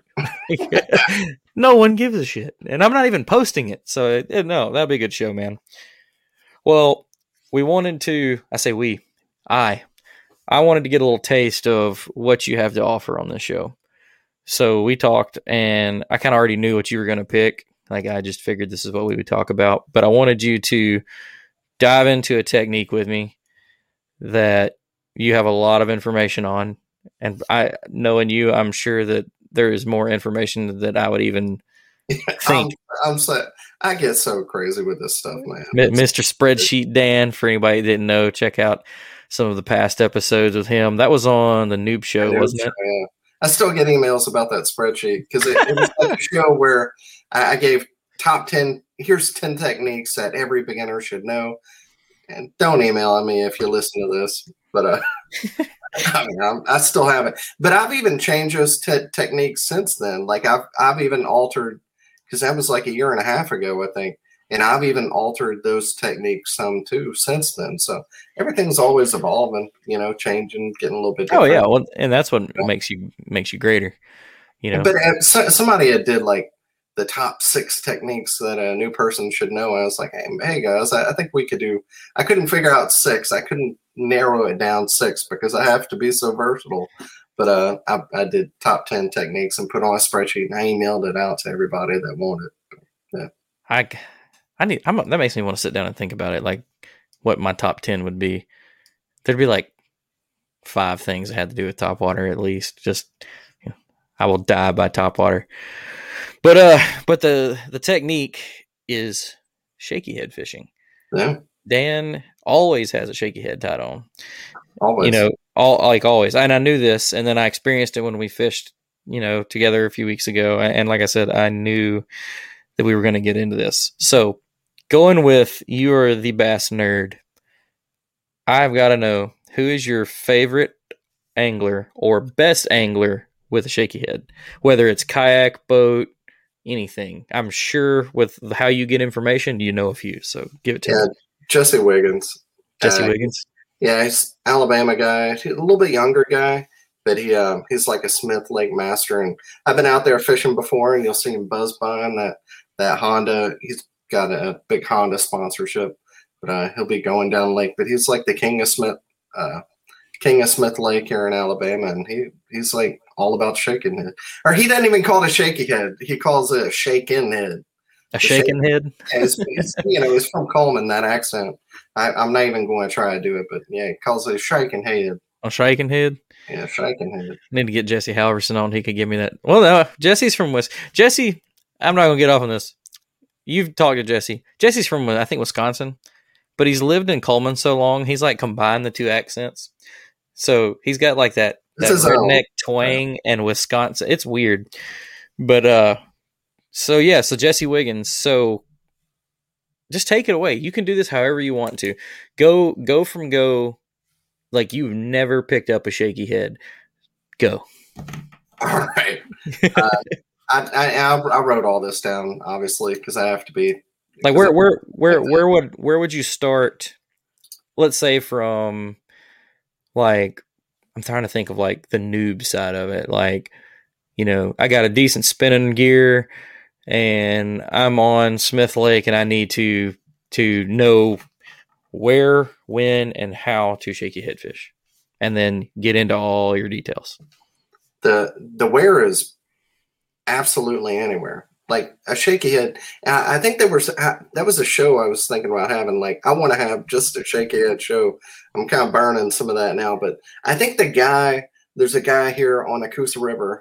No one gives a shit. And I'm not even posting it. So it, it, no, that'd be a good show, man. Well, we wanted to, I say we, I, I wanted to get a little taste of what you have to offer on this show. So we talked, and I kind of already knew what you were going to pick. Like I just figured this is what we would talk about, but I wanted you to dive into a technique with me that you have a lot of information on. And I, knowing you, I'm sure that there is more information that I would even think. I'm, I'm so, I get so crazy with this stuff, man. M- Mister Spreadsheet Dan, for anybody that didn't know, check out some of the past episodes with him. That was on the Noob Show, Noob wasn't Show, it? Yeah. I still get emails about that spreadsheet because it, it was like a show where I, I gave top ten, here's ten techniques that every beginner should know. And don't email me if you listen to this, but uh, I mean, I'm, I still have it. But I've even changed those te- techniques since then. Like I've, I've even altered, because that was like a year and a half ago, I think. And I've even altered those techniques some too since then. So everything's always evolving, you know, changing, getting a little bit different. Oh yeah, well, and that's what yeah. makes you makes you greater, you know. But uh, so, somebody had did like the top six techniques that a new person should know. I was like, hey, hey guys, I, I think we could do. I couldn't figure out six. I couldn't narrow it down six because I have to be so versatile. But uh, I, I did top ten techniques and put on a spreadsheet, and I emailed it out to everybody that wanted. Yeah, I. I need. I'm, that makes me want to sit down and think about it. Like, what my top ten would be. There'd be like five things that had to do with top water at least. Just, you know, I will die by topwater. But uh, but the the technique is shaky head fishing. Yeah. Dan always has a shaky head tied on. Always. You know, all like always. And I knew this, and then I experienced it when we fished, you know, together a few weeks ago. And like I said, I knew that we were going to get into this. So going with you are the bass nerd, I've got to know, who is your favorite angler or best angler with a shaky head? Whether it's kayak, boat, anything. I'm sure with how you get information, you know a few. So give it to yeah, me. Jesse Wiggins. Jesse uh, Wiggins. Yeah, he's Alabama guy. He's a little bit younger guy, but he uh, he's like a Smith Lake master. And I've been out there fishing before, and you'll see him buzz by on that that Honda. He's got a big Honda sponsorship, but uh, he'll be going down lake. But he's like the king of Smith, uh, king of Smith Lake here in Alabama, and he he's like all about shaking head. Or he doesn't even call it a shaky head. He calls it a shaken head. A shaking head? It's, it's, you know, it's from Coleman, that accent. I, I'm not even going to try to do it, but yeah, he calls it a shaking head. A shaking head? Yeah, shaking head. I need to get Jesse Halverson on. He could give me that. Well, no, Jesse's from West. Jesse, I'm not going to get off on this. You've talked to Jesse. Jesse's from, I think, Wisconsin, but he's lived in Coleman so long, he's like combined the two accents. So he's got like that, that redneck twang and Wisconsin. It's weird. But, uh, so yeah, so Jesse Wiggins. So just take it away. You can do this however you want to. Go, go from go like you've never picked up a shaky head. Go. All right. uh, I, I I wrote all this down, obviously, because I have to be like where where where where would where would you start? Let's say from like I'm trying to think of like the noob side of it. Like, you know, I got a decent spinning gear and I'm on Smith Lake and I need to to know where, when, and how to shaky head fish, and then get into all your details. The the where is absolutely anywhere. Like a shaky head. I think there was that was a show I was thinking about having. Like I want to have just a shaky head show. I'm kind of burning some of that now, but I think the guy. There's a guy here on the Coosa River.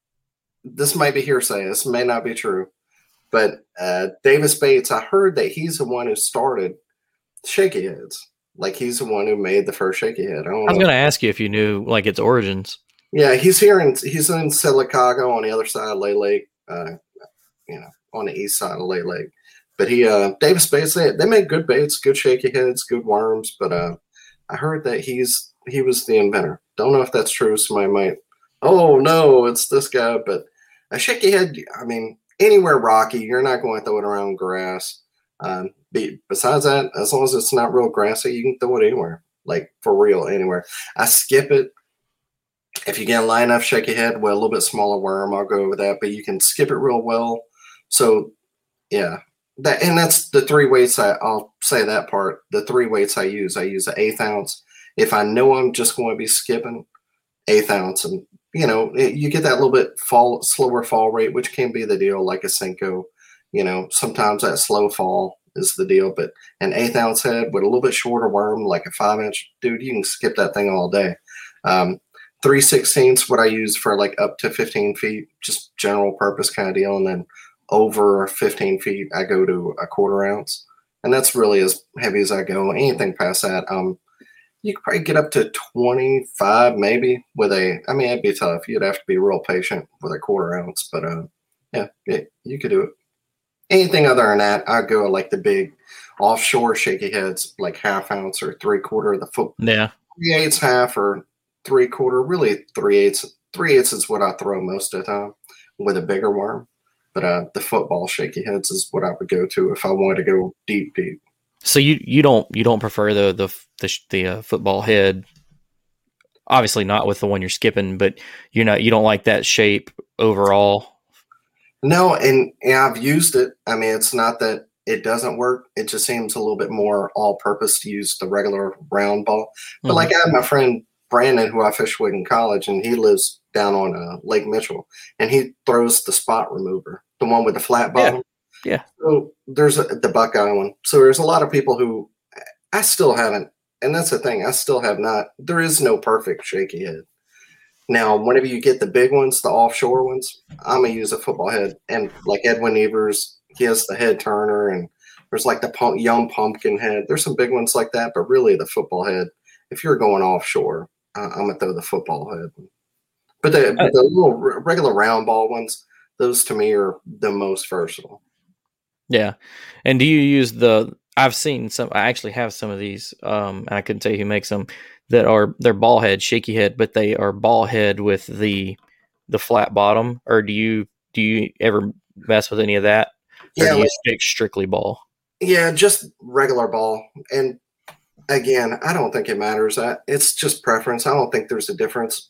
This might be hearsay. This may not be true, but uh, Davis Bates. I heard that he's the one who started shaky heads. Like he's the one who made the first shaky head. I, don't I was going to ask you if you knew like its origins. Yeah, he's here in he's in Silicago on the other side of Lay Lake. Uh, you know, on the east side of Lay Lake. But he, uh, Davis Bates, they, they make good baits, good shaky heads, good worms. But uh, I heard that he's he was the inventor. Don't know if that's true. Somebody might, oh no, it's this guy. But a shaky head, I mean, anywhere rocky, you're not going to throw it around grass. Um, be, besides that, as long as it's not real grassy, you can throw it anywhere, like for real, anywhere. I skip it. If you get a line enough shaky head with a little bit smaller worm, I'll go over that. But you can skip it real well. So, yeah, that and that's the three weights. I, I'll say that part. The three weights I use. I use an eighth ounce. If I know I'm just going to be skipping, eighth ounce, and you know it, you get that little bit fall slower fall rate, which can be the deal, like a Senko. You know, sometimes that slow fall is the deal. But an eighth ounce head with a little bit shorter worm, like a five inch, dude, you can skip that thing all day. Um, three sixteenths, what I use for like up to fifteen feet, just general purpose kind of deal, and then over fifteen feet, I go to a quarter ounce. And that's really as heavy as I go. Anything past that, um, you could probably get up to twenty-five maybe with a, I mean, it'd be tough. You'd have to be real patient with a quarter ounce. But uh, yeah, it, you could do it. Anything other than that, I'd go like the big offshore shaky heads, like half ounce or three quarter of the foot. Yeah. Three eighths, half or three quarter, really three eighths. Three eighths is what I throw most of the time with a bigger worm. But uh, the football shaky heads is what I would go to if I wanted to go deep, deep. So you, you don't you don't prefer the the the, the uh, football head? Obviously not with the one you're skipping, but you're not you don't like that shape overall. No, and, and I've used it. I mean, it's not that it doesn't work. It just seems a little bit more all-purpose to use the regular round ball. But mm-hmm. like I had my friend Brandon, who I fished with in college, and he lives down on uh, Lake Mitchell, and he throws the spot remover, the one with the flat bottom. Yeah. yeah. So there's a, the Buckeye one. So there's a lot of people who I still haven't, and that's the thing, I still have not. There is no perfect shaky head. Now, whenever you get the big ones, the offshore ones, I'm gonna use a football head. And like Edwin Evers, he has the head turner, and there's like the pump, young pumpkin head. There's some big ones like that, but really the football head. If you're going offshore, uh, I'm gonna throw the football head. But the, but the little regular round ball ones, those to me are the most versatile. Yeah. And do you use the, I've seen some, I actually have some of these, um, and I couldn't tell you who makes them, that are, they're ball head, shaky head, but they are ball head with the, the flat bottom. Or do you, do you ever mess with any of that? Or Yeah, do you like, stick strictly ball? Yeah, just regular ball. And again, I don't think it matters. I, it's just preference. I don't think there's a difference.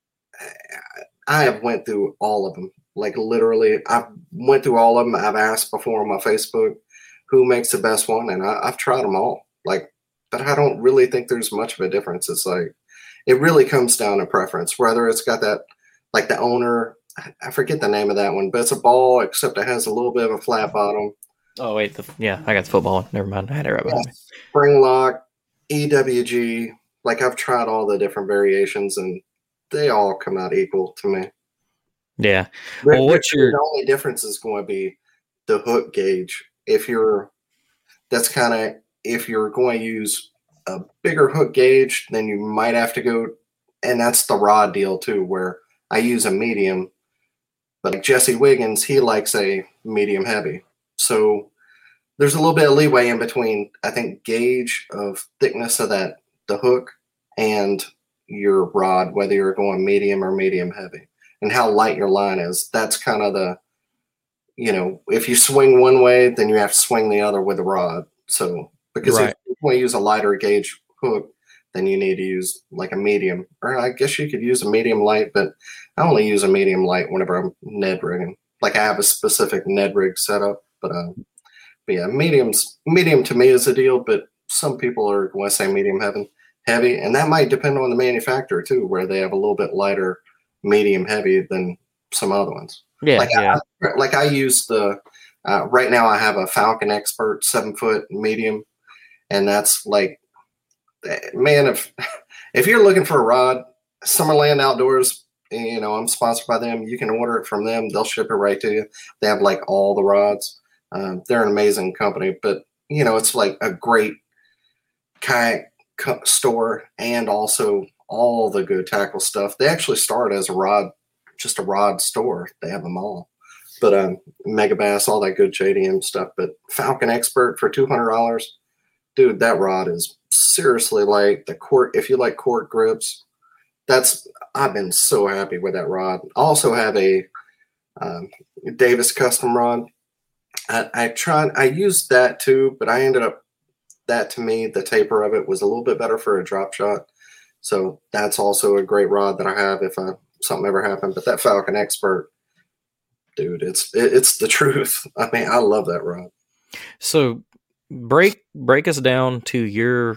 I have went through all of them. Like literally, I've went through all of them. I've asked before on my Facebook who makes the best one, and I, I've tried them all. Like, but I don't really think there's much of a difference. It's like it really comes down to preference. Whether it's got that, like the owner, I forget the name of that one, but it's a ball except it has a little bit of a flat bottom. Oh wait, the, yeah, I got the football one. Never mind, I had it right behind me. Spring lock, E W G. Like I've tried all the different variations, and they all come out equal to me. Yeah. Well, what's your the only difference is going to be the hook gauge. If you're, that's kind of if you're going to use a bigger hook gauge, then you might have to go, and that's the rod deal too, where I use a medium, but like Jesse Wiggins, he likes a medium heavy. So there's a little bit of leeway in between, I think, gauge of thickness of that, the hook, and your rod, whether you're going medium or medium heavy, and how light your line is. That's kind of the, you know, if you swing one way, then you have to swing the other with the rod. So, because right. if you want to use a lighter gauge hook, then you need to use like a medium, or I guess you could use a medium light, but I only use a medium light whenever I'm Ned rigging. Like I have a specific Ned rig setup, but, uh, but yeah, mediums, medium to me is a deal, but some people are going to say medium heavy, heavy, and that might depend on the manufacturer too, where they have a little bit lighter medium heavy than some other ones. Yeah, like yeah. I, like I use the uh, right now I have a Falcon Expert seven foot medium, and that's like, man, if if you're looking for a rod, Summerland Outdoors, you know, I'm sponsored by them. You can order it from them; they'll ship it right to you. They have like all the rods. Um, they're an amazing company, but you know, it's like a great kayak store and also all the good tackle stuff. They actually start as a rod, just a rod store. They have them all, but um, Megabass, all that good J D M stuff. But Falcon Expert for two hundred dollars, dude, that rod is seriously light. The court, if you like court grips, that's I've been so happy with that rod. I also have a um, Davis custom rod. I, I tried, I used that too, but I ended up that to me, the taper of it was a little bit better for a drop shot. So that's also a great rod that I have if I, something ever happened. But that Falcon Expert, dude, it's it, it's the truth. I mean, I love that rod. So break break us down to your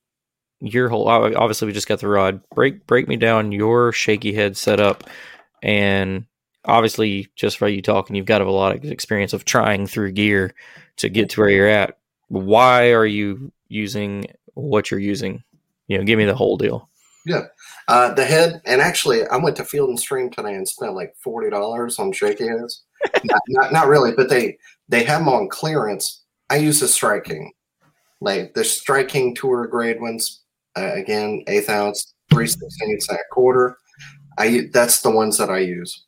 your whole. Obviously, we just got the rod. Break break me down your shaky head setup, and obviously, just for you talking, you've got a lot of experience of trying through gear to get to where you're at. Why are you using what you're using? You know, give me the whole deal. Yeah. Uh, the head, and actually, I went to Field and Stream today and spent like forty dollars on shaky heads. not, not, not really, but they, they have them on clearance. I use the Strike King. Like the Strike King Tour grade ones, uh, again, eighth ounce, three sixteenths and a quarter. I, that's the ones that I use.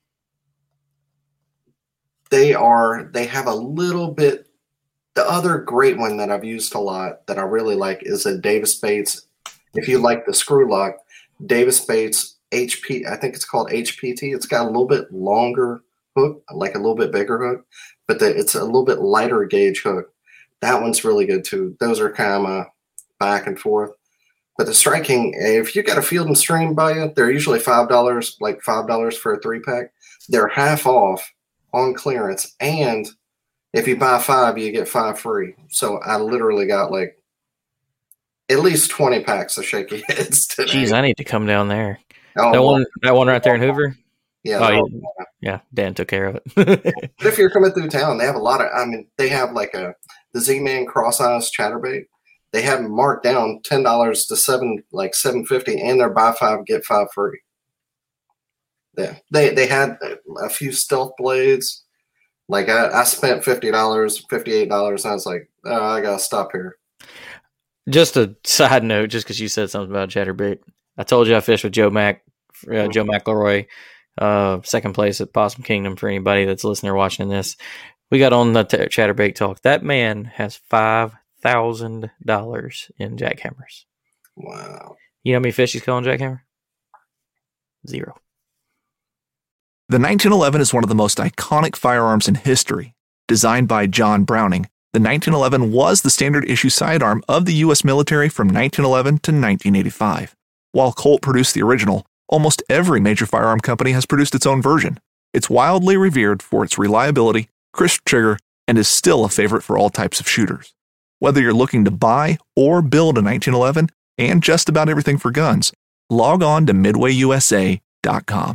They are, they have a little bit, the other great one that I've used a lot that I really like is a Davis Bates. If you like the screw lock, Davis Bates H P, I think it's called H P T. It's got a little bit longer hook, like a little bit bigger hook, but the, it's a little bit lighter gauge hook. That one's really good too. Those are kind of back and forth. But the Strike King, if you got a Field and Stream by you, they're usually five dollars, like five dollars for a three pack. They're half off on clearance, and if you buy five, you get five free. So I literally got like at least twenty packs of shaky heads today. Jeez, I need to come down there. Oh, that one, that one right there in Hoover. Yeah, oh, yeah, yeah. Dan took care of it. But if you're coming through town, they have a lot of. I mean, they have like a the Z-Man Cross Eyes Chatterbait. They have them marked down ten dollars to seven, like seven fifty, and they're buy five get five free. Yeah, they they had a few stealth blades. Like I, I spent fifty dollars, fifty eight dollars, and I was like, oh, I gotta stop here. Just a side note, just because you said something about chatterbait, I told you I fished with Joe Mac, uh, mm-hmm. Joe McElroy, uh, second place at Possum Kingdom. For anybody that's listening or watching this, we got on the t- chatterbait talk. That man has five thousand dollars in jackhammers. Wow! You know how many fish he's calling jackhammer? Zero. The nineteen eleven is one of the most iconic firearms in history. Designed by John Browning, the nineteen eleven was the standard issue sidearm of the U S military from nineteen eleven to nineteen eighty-five. While Colt produced the original, almost every major firearm company has produced its own version. It's wildly revered for its reliability, crisp trigger, and is still a favorite for all types of shooters. Whether you're looking to buy or build a nineteen eleven and just about everything for guns, log on to midway U S A dot com.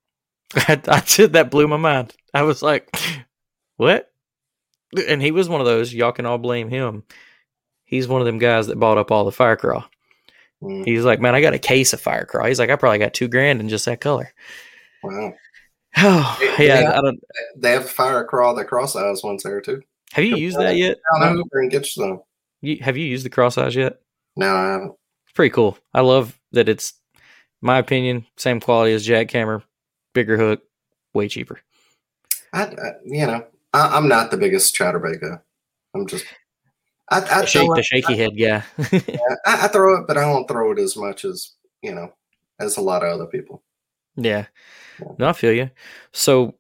I, I said that blew my mind. I was like, what? And he was one of those, y'all can all blame him. He's one of them guys that bought up all the Firecraw. Mm. He's like, man, I got a case of Firecraw. He's like, I probably got two grand in just that color. Wow. Oh, they, yeah. They have, I don't. They have Firecraw, the cross eyes ones there too. Have you Come used down, that yet? Down over and get you some. You, have you used the cross eyes yet? No, I haven't. It's pretty cool. I love that it's, my opinion, same quality as jackhammer. Bigger hook, way cheaper. I, I you know, I, I'm not the biggest chatterbait guy. I'm just, I, I Shake, the it, shaky I, head guy. yeah, I, I throw it, but I don't throw it as much as you know, as a lot of other people. Yeah, yeah. No, I feel you. So,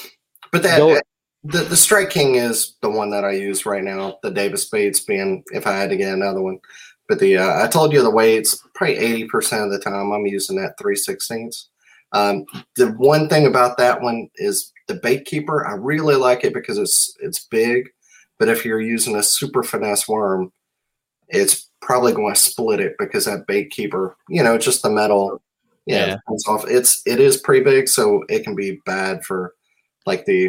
but that go, the the Strike King is the one that I use right now. The Davis Baits being, if I had to get another one. But the uh, I told you the weights, probably eighty percent of the time I'm using that three sixteenths. Um, the one thing about that one is the bait keeper. I really like it because it's it's big, but if you're using a super finesse worm, it's probably going to split it because that bait keeper, you know, just the metal, yeah, yeah. It's off. It's it is pretty big, so it can be bad for like the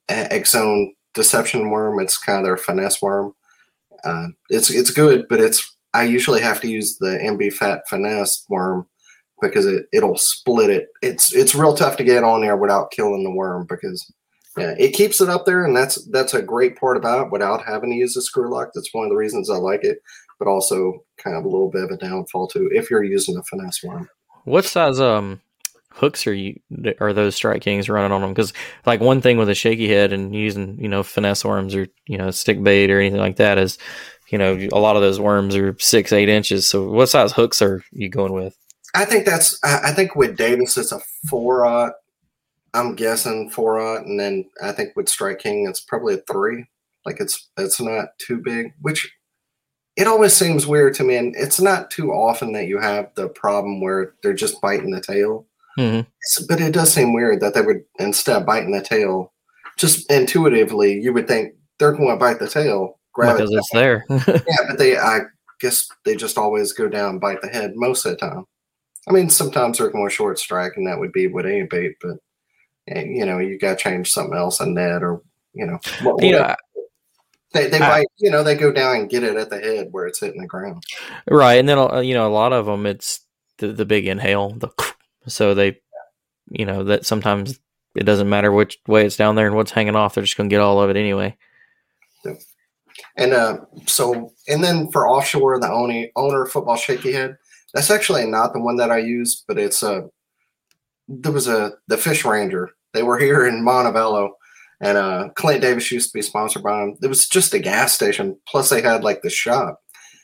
X-Zone Deception worm. It's kind of their finesse worm. Uh, it's it's good, but it's I usually have to use the M B Fat finesse worm. Because it, it'll split it. It's it's real tough to get on there without killing the worm because yeah, it keeps it up there, and that's that's a great part about it without having to use a screw lock. That's one of the reasons I like it, but also kind of a little bit of a downfall too if you're using a finesse worm. What size um hooks are you are those Strike Kings running on them? Because like one thing with a shaky head and using you know finesse worms or you know stick bait or anything like that is you know a lot of those worms are six eight inches. So what size hooks are you going with? I think that's. I think with Davis it's a four aught. I'm guessing four aught, and then I think with Strike King it's probably a three. Like it's it's not too big, which it always seems weird to me. And it's not too often that you have the problem where they're just biting the tail. Mm-hmm. But it does seem weird that they would instead of biting the tail, just intuitively you would think they're going to bite the tail, grab because it it's there. Yeah, but they I guess they just always go down and bite the head most of the time. I mean, sometimes they're more short strike, and that would be with any bait, but, you know, you got to change something else, a net or, you know. What, you know they, they I, bite, you know, they go down and get it at the head where it's hitting the ground. Right, and then, you know, a lot of them, it's the, the big inhale, the so they, you know, that sometimes it doesn't matter which way it's down there and what's hanging off, they're just going to get all of it anyway. Yeah. And uh, so, and then for offshore, the owner, owner football shaky head, that's actually not the one that I use, but it's a, there was a, the Fish Ranger. They were here in Montebello, and uh, Clint Davis used to be sponsored by them. It was just a gas station. Plus they had like the shop.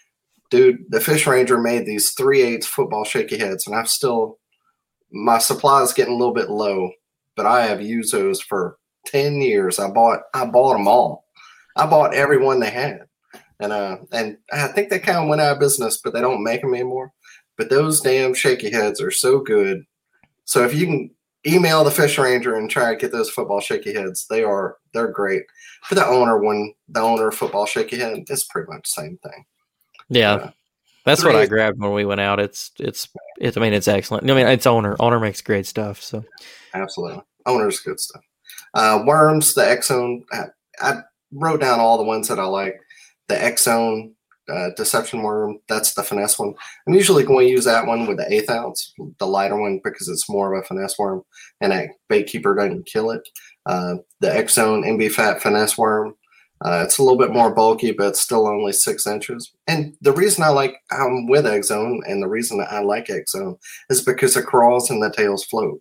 Dude, the Fish Ranger made these three eighths football shaky heads, and I've still, my supply is getting a little bit low, but I have used those for ten years. I bought, I bought them all. I bought every one they had. And, uh, and I think they kind of went out of business, but they don't make them anymore. But those damn shaky heads are so good. So if you can email the Fish Ranger and try to get those football shaky heads, they are they're great. For the owner one, the owner football shaky head, it's pretty much the same thing. Yeah, uh, that's what I grabbed when we went out. It's it's it's. I mean, it's excellent. I mean, it's owner. Owner makes great stuff. So absolutely, owner's good stuff. Uh, worms, the X-Zone. I, I wrote down all the ones that I like. The X-Zone. uh, deception worm. That's the finesse one. I'm usually going to use that one with the eighth ounce, the lighter one, because it's more of a finesse worm, and that bait keeper doesn't kill it. Uh, the X-Zone M B Fat finesse worm. Uh, it's a little bit more bulky, but it's still only six inches. And the reason I like I'm with X-Zone, and the reason I like X-Zone is because the crawls and the tails float.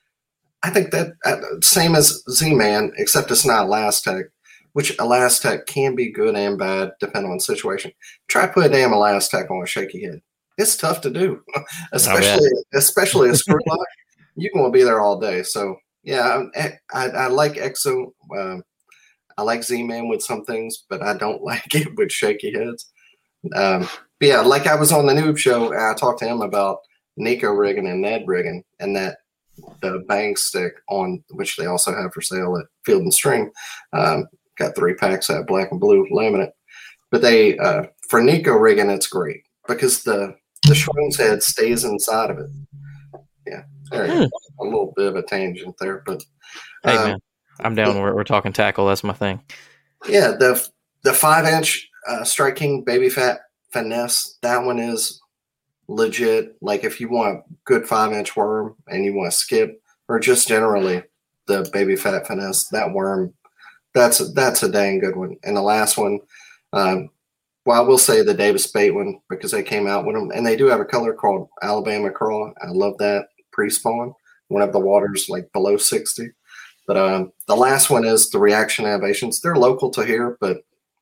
I think that uh, same as Z-Man, except it's not Elastec, which Elastec can be good and bad depending on the situation. Try put a damn Elastec on a shaky head. It's tough to do, especially especially a screw lock. You're going to be there all day. So yeah, I, I, I like X-Zone. Uh, I like Z-Man with some things, but I don't like it with shaky heads. Um, but yeah, like I was on the Noob Show, and I talked to him about Nico rigging and Ned rigging, and that the bang stick on, which they also have for sale at Field and Stream, um, got three packs at Black and Blue Laminate. But they, uh, for Nico rigging, it's great because the the shroom's head stays inside of it. Yeah, there you go. A little bit of a tangent there, but hey um, man. I'm down. We're, we're talking tackle. That's my thing. Yeah, the the five inch uh, Strike King Baby Fat finesse. That one is legit. Like if you want a good five inch worm and you want to skip, or just generally the Baby Fat finesse, that worm, that's that's a dang good one. And the last one, um, well, I will say the Davis Bait one because they came out with them, and they do have a color called Alabama Crawl. I love that pre-spawn whenever the water's like below sixty. But um, the last one is the Reaction Innovations. They're local to here, but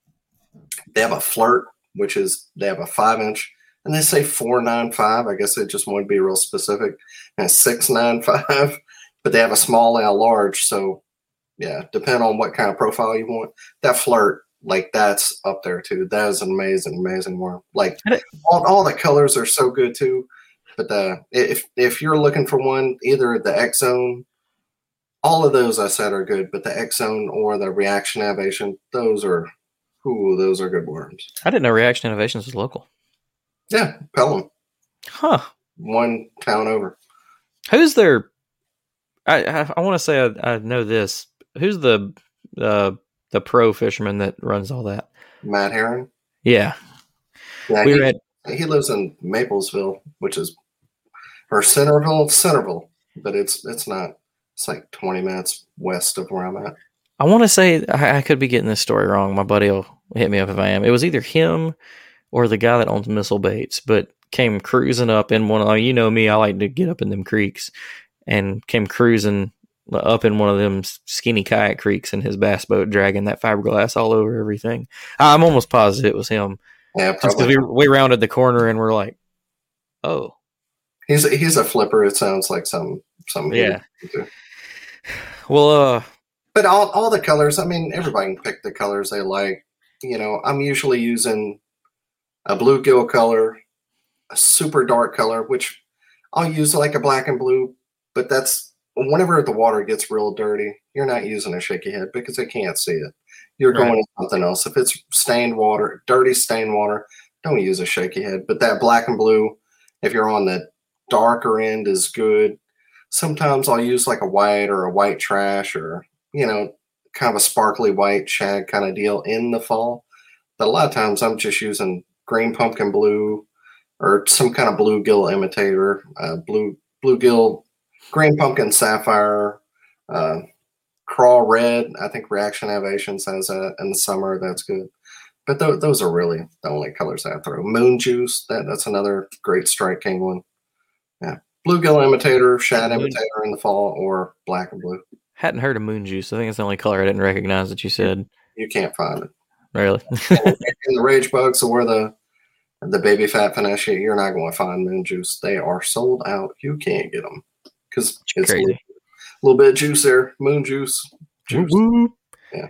they have a Flirt, which is they have a five inch, and they say four nine five. I guess they just want to be real specific, and six nine five. But they have a small and a large. So yeah, depending on what kind of profile you want, that Flirt, like that's up there too. That is an amazing, amazing worm. Like all, all the colors are so good too. But the, if if you're looking for one, either the X-Zone. All of those I said are good, but the X-Zone or the Reaction Innovation, those are, ooh, those are good worms. I didn't know Reaction Innovations was local. Yeah, Pelham. Huh. One town over. Who's their, I I, I want to say I, I know this. Who's the uh, the pro fisherman that runs all that? Matt Herron. Yeah. Yeah, we he, were at, he lives in Maplesville, which is, or Centerville, Centerville, but it's it's not. It's like twenty minutes west of where I'm at. I want to say, I, I could be getting this story wrong. My buddy will hit me up if I am. It was either him or the guy that owns Missile Baits, but came cruising up in one of, you know me, I like to get up in them creeks, and came cruising up in one of them skinny kayak creeks in his bass boat, dragging that fiberglass all over everything. I'm almost positive it was him. Yeah, just because we, we rounded the corner and we're like, oh. He's a, he's a flipper. It sounds like some some yeah. Well, uh, but all all the colors. I mean, everybody can pick the colors they like. You know, I'm usually using a bluegill color, a super dark color, which I'll use like a black and blue. But that's whenever the water gets real dirty, you're not using a shaky head because they can't see it. You're going right. to something else. If it's stained water, dirty stained water, don't use a shaky head. But that black and blue, if you're on the darker end, is good. Sometimes I'll use like a white or a white trash or, you know, kind of a sparkly white shag kind of deal in the fall. But a lot of times I'm just using green pumpkin blue or some kind of bluegill imitator, uh, blue bluegill, green pumpkin sapphire, uh, crawl red. I think Reaction Innovations has that in the summer. That's good. But th- those are really the only colors I throw. Moon Juice, that, that's another great Strike King one. Yeah. Bluegill imitator, shad imitator in the fall, or black and blue. Hadn't heard of Moon Juice. I think it's the only color I didn't recognize that you said. You can't find it. Really? In the Rage Bugs or the the Baby Fat Finesse, you're not going to find Moon Juice. They are sold out. You can't get them because it's crazy. A little, little bit of juice there. Moon Juice. Juice. Mm-hmm. Yeah.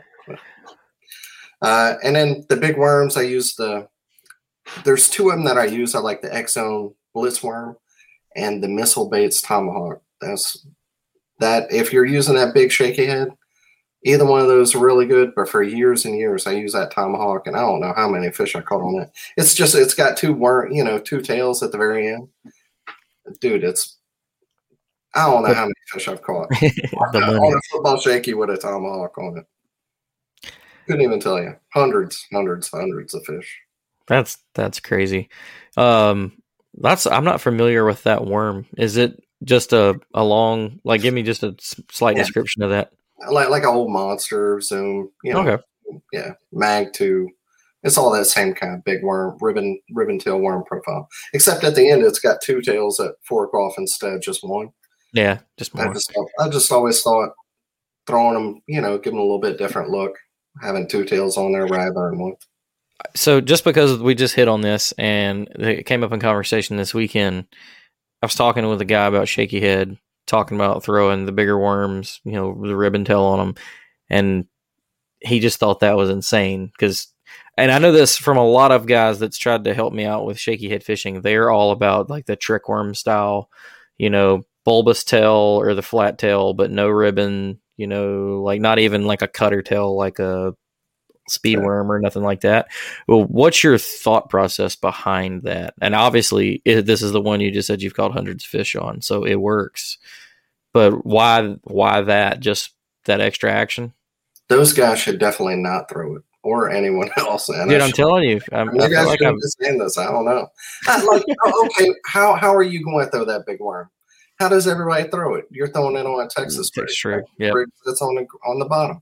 Uh, and then the big worms, I use the. There's two of them that I use. I like the X-Zone Blitz worm and the Missile Baits Tomahawk. That's that. If you're using that big shaky head, either one of those are really good. But for years and years, I use that Tomahawk, and I don't know how many fish I caught on it. It's just it's got two worm, you know, two tails at the very end. Dude, it's I don't know how many fish I've caught on, on a football shaky with a Tomahawk on it. Couldn't even tell you. Hundreds, hundreds, hundreds of fish. That's that's crazy. Um, that's I'm not familiar with that worm. Is it just a, a long, like, give me just a slight Yeah. description of that. Like like an old monster, Zoom, you know. Okay. Yeah, Mag two. It's all that same kind of big worm, ribbon ribbon tail worm profile. Except at the end, it's got two tails that fork off instead of just one. Yeah, just more. I just I just always thought throwing them, you know, give them a little bit different look, having two tails on there rather than one. So just because we just hit on this and it came up in conversation this weekend, I was talking with a guy about shaky head, talking about throwing the bigger worms, you know, the ribbon tail on them, and he just thought that was insane because, and I know this from a lot of guys that's tried to help me out with shaky head fishing. They're all about like the trick worm style, you know, bulbous tail or the flat tail, but no ribbon, you know, like not even like a cutter tail, like a speed Sure. worm or nothing like that. Well, what's your thought process behind that? And obviously it, this is the one you just said you've caught hundreds of fish on, so it works. But why, why that? Just that extra action? Those guys should definitely not throw it, or anyone else. And Dude, I I'm should- telling you, I'm, I mean, I you feel guys like should I'm, understand this. I don't know. I, like, oh, okay, how how are you going to throw that big worm? How does everybody throw it? You're throwing it on a Texas rig. Texas rig, right? yep. Rig that's on the on the bottom.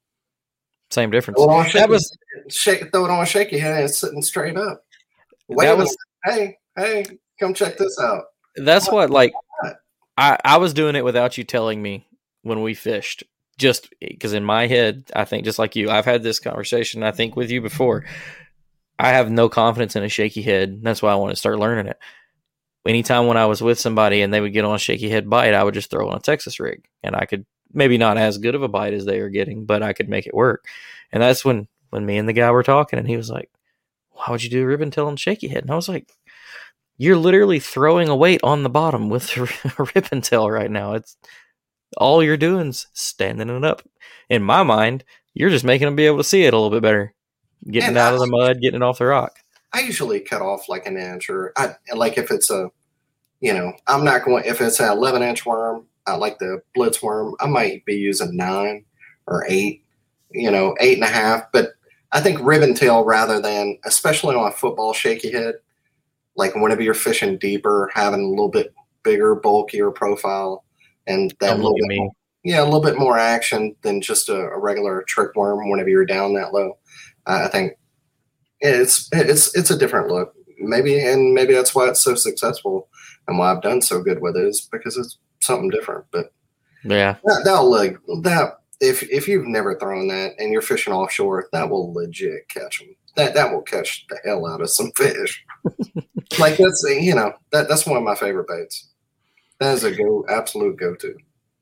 same difference. Throw it on shaky, That was shake, throw it on a shaky head and it's sitting straight up. Wait that a was minute. Hey, hey, come check this out. that's what like What? I I was doing it without you telling me when we fished. Just because in my head, I think just like you, I've had this conversation, I think, with you before. I have no confidence in a shaky head. That's why I want to start learning it. Anytime when I was with somebody and they would get on a shaky head bite, I would just throw on a Texas rig. And I could, maybe not as good of a bite as they were getting, but I could make it work. And that's when, when me and the guy were talking and he was like, why would you do ribbon tail and shaky head? And I was like, you're literally throwing a weight on the bottom with a ribbon tail right now. It's, all you're doing is standing it up. In my mind, you're just making them be able to see it a little bit better. Getting And it out I- of the mud, getting it off the rock. I usually cut off like an inch, or I like if it's a, you know, I'm not going, if it's an eleven inch worm, I like the blitz worm, I might be using nine or eight, you know, eight and a half. But I think ribbon tail rather than, especially on a football shaky head, like whenever you're fishing deeper, having a little bit bigger, bulkier profile, and that Don't little look bit at me. yeah, a little bit more action than just a, a regular trick worm whenever you're down that low. Uh, I think it's it's it's a different look. Maybe and maybe that's why it's so successful and why I've done so good with it is because it's something different. But Yeah. that, that'll like that if if you've never thrown that and you're fishing offshore, that will legit catch them. That that will catch the hell out of some fish. Like that's you know that that's one of my favorite baits. That is a go absolute go to.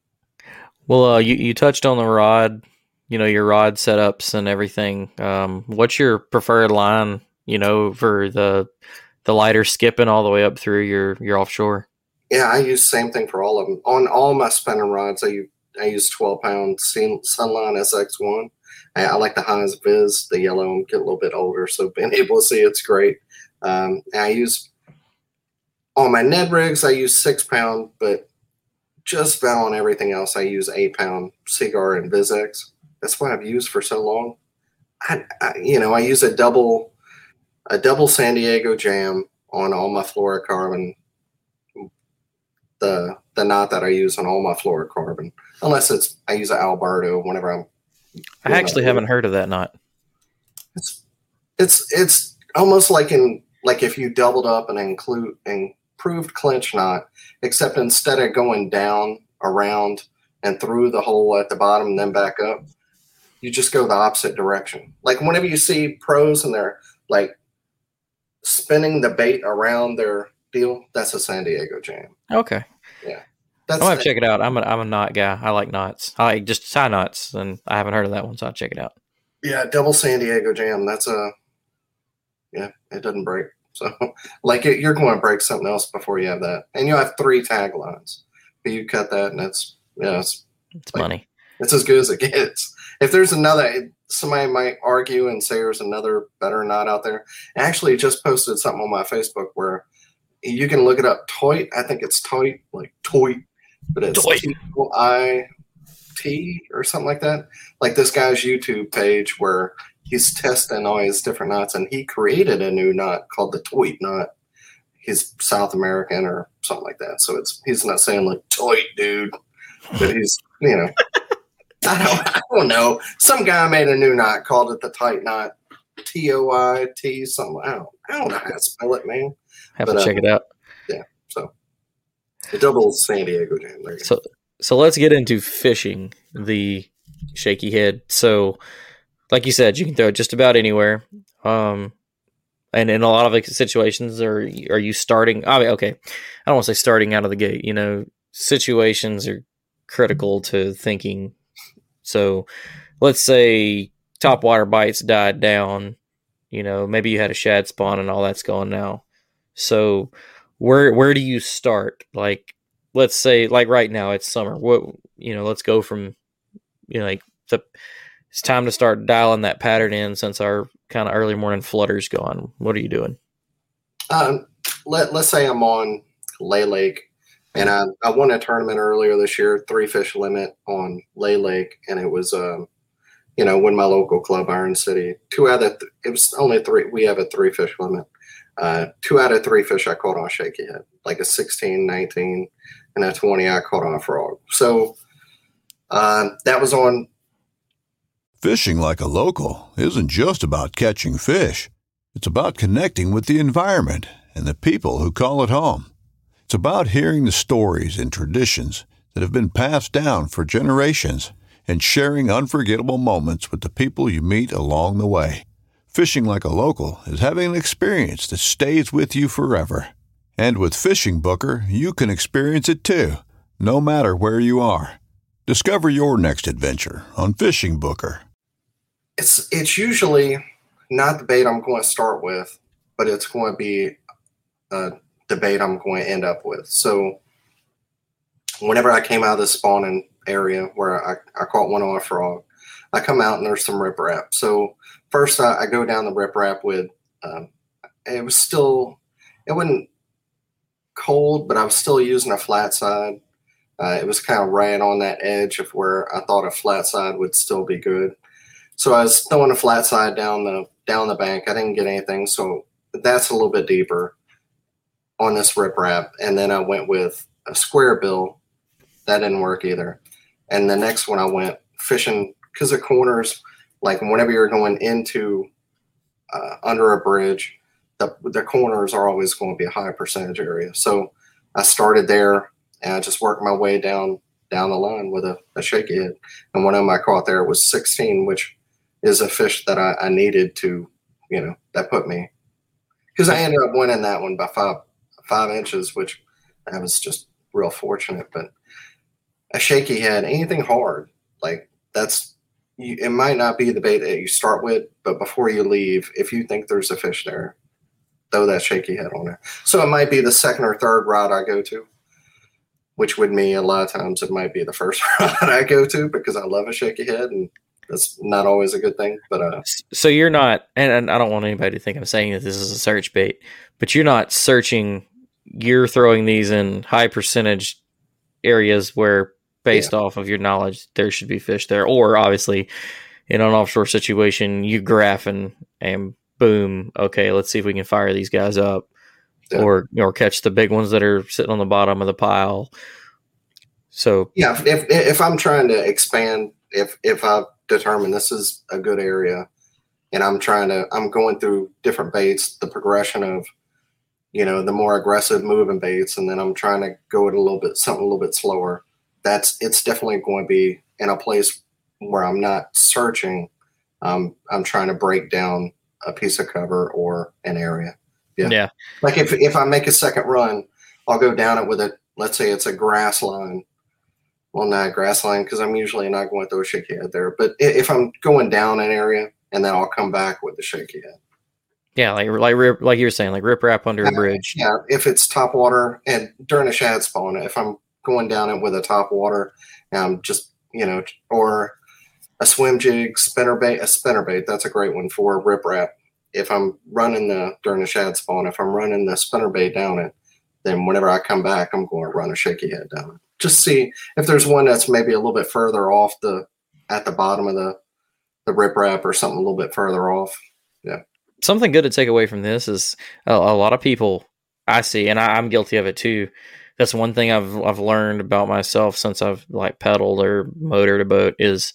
Well, uh, you, you touched on the rod, you know, your rod setups and everything. Um, what's your preferred line, you know, for the the lighter skipping all the way up through your, your offshore? Yeah, I use the same thing for all of them. On all my spinning rods, I use, I use twelve pound Sunline S X one. I, I like the Heinz Viz, the yellow. I'm getting a little bit older, so being able to see it's great. Um, and I use on my Ned rigs, I use six pound, but just about on everything else, I use eight pound Seaguar and Vizex. That's what I've used for so long. I, I, you know, I use a double, a double San Diego Jam on all my fluorocarbon. The the knot that I use on all my fluorocarbon, unless it's I use an Alberto whenever I'm. I actually haven't heard of that knot. It's it's it's almost like in like if you doubled up an include improved clinch knot, except instead of going down around and through the hole at the bottom and then back up, you just go the opposite direction. Like whenever you see pros and they're like spinning the bait around their deal, that's a San Diego Jam. Okay. That's I'm going to the- check it out. I'm a, I'm a knot guy. I like knots. I like just tie knots, and I haven't heard of that one, so I'll check it out. Yeah, double San Diego Jam. That's a yeah. It doesn't break. So like it, you're going to break something else before you have that, and you have three tag lines. But you cut that, and it's yeah, it's It's Like- money. it's as good as it gets. If there's another, somebody might argue and say there's another better knot out there. I actually just posted something on my Facebook where you can look it up. Toit, I think it's Toit, like Toit, but it's Toit. T O I T or something like that. Like this guy's YouTube page where he's testing all his different knots, and he created a new knot called the Toit knot. He's South American or something like that. So it's he's not saying like Toit, dude, but he's, you know, I don't, I don't know. Some guy made a new knot, called it the Tight knot, T O I T something. I don't, I don't know how to spell it, man. Have but, to check um, it out. Yeah. So the double San Diego jam. There you So, go. so let's get into fishing the shaky head. So, like you said, you can throw it just about anywhere. Um, and in a lot of like, situations, are are you starting? I mean, okay, I don't want to say starting out of the gate. You know, situations are critical to thinking. So, let's say top water bites died down. You know, maybe you had a shad spawn and all that's gone now. So, where where do you start? Like, let's say, like right now, it's summer. What you know, let's go from, you know, like the. It's time to start dialing that pattern in since our kind of early morning flutter's gone. What are you doing? Um, let, let's say I'm on Lay Lake, and I, I won a tournament earlier this year, three fish limit on Lay Lake, and it was, um, you know, when my local club, Iron City, two out of, th- it was only three, we have a three fish limit. Uh, two out of three fish I caught on shaky head, like a sixteen, nineteen, and a twenty I caught on a frog. So uh, that was on. Fishing like a local isn't just about catching fish. It's about connecting with the environment and the people who call it home. It's about hearing the stories and traditions that have been passed down for generations and sharing unforgettable moments with the people you meet along the way. Fishing like a local is having an experience that stays with you forever. And with Fishing Booker, you can experience it too, no matter where you are. Discover your next adventure on Fishing Booker. It's it's usually not the bait I'm going to start with, but it's going to be uh, the bait I'm going to end up with. So whenever I came out of the spawning area where I, I caught one on a frog, I come out and there's some riprap. So first I, I go down the riprap with, um, it was still, it wasn't cold, but I was still using a flat side. Uh, it was kind of right on that edge of where I thought a flat side would still be good. So I was throwing a flat side down the down the bank. I didn't get anything, so that's a little bit deeper on this riprap. And then I went with a square bill. That didn't work either. And the next one I went fishing because the corners, like whenever you're going into uh, under a bridge, the the corners are always going to be a high percentage area. So I started there and I just worked my way down down the line with a, a shaky head. And one of them I caught there was sixteen, which is a fish that I, I needed to, you know, that put me, because I ended up winning that one by five five inches, which I was just real fortunate. But a shaky head, anything hard, like that's, you, it might not be the bait that you start with, but before you leave, if you think there's a fish there, throw that shaky head on there. So it might be the second or third rod I go to, which would mean a lot of times it might be the first rod I go to because I love a shaky head, and that's not always a good thing. But uh, so you're not, and, and I don't want anybody to think I'm saying that this is a search bait, but you're not searching. You're throwing these in high percentage areas where, based yeah. off of your knowledge, there should be fish there. Or obviously, in an offshore situation, you graph and and boom, okay, let's see if we can fire these guys up, yeah. or or catch the big ones that are sitting on the bottom of the pile. So yeah, if if I'm trying to expand, if if I determine this is a good area, and I'm trying to, I'm going through different baits, the progression of, you know, the more aggressive moving baits, and then I'm trying to go at a little bit, something a little bit slower. That's, it's definitely going to be in a place where I'm not searching. Um, I'm trying to break down a piece of cover or an area. Yeah. Yeah. Like if, if I make a second run, I'll go down it with a, let's say it's a grass line. Well, not a grass line, because I'm usually not going to throw a shaky head there. But if I'm going down an area, and then I'll come back with the shaky head. Yeah, like like rip, like you were saying, like rip wrap under a bridge. Yeah, if it's top water and during a shad spawn, if I'm going down it with a top water, um, just, you know, or a swim jig, spinner bait, a spinner bait, that's a great one for a rip wrap. If I'm running the, during a shad spawn, if I'm running the spinner bait down it, then whenever I come back, I'm going to run a shaky head down it. Just see if there's one that's maybe a little bit further off the, at the bottom of the, the riprap or something a little bit further off. Yeah. Something good to take away from this is a, a lot of people I see, and I, I'm guilty of it too. That's one thing I've I've learned about myself since I've like pedaled or motored a boat is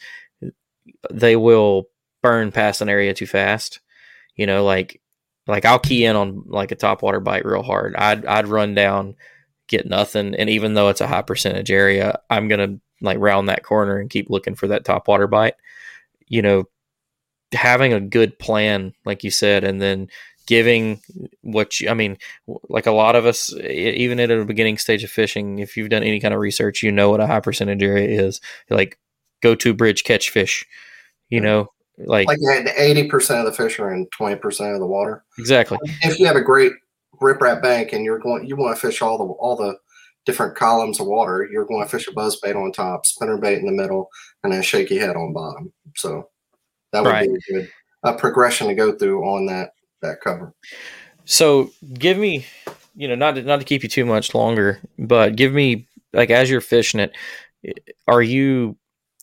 they will burn past an area too fast. You know, like like I'll key in on like a topwater bite real hard. I'd I'd run down, get nothing, and even though it's a high percentage area, I'm gonna like round that corner and keep looking for that topwater bite. You know, having a good plan, like you said, and then giving what you, I mean, like a lot of us, even at a beginning stage of fishing, if you've done any kind of research, you know what a high percentage area is. Like go to bridge, catch fish, you know, like, like eighty percent of the fish are in twenty percent of the water. Exactly. If you have a great riprap bank and you're going, you want to fish all the, all the different columns of water, you're going to fish a buzzbait on top, spinnerbait in the middle, and then shaky head on bottom. So that would right. be a good a progression to go through on that, that cover. So give me, you know, not to, not to keep you too much longer, but give me, like, as you're fishing it, are you,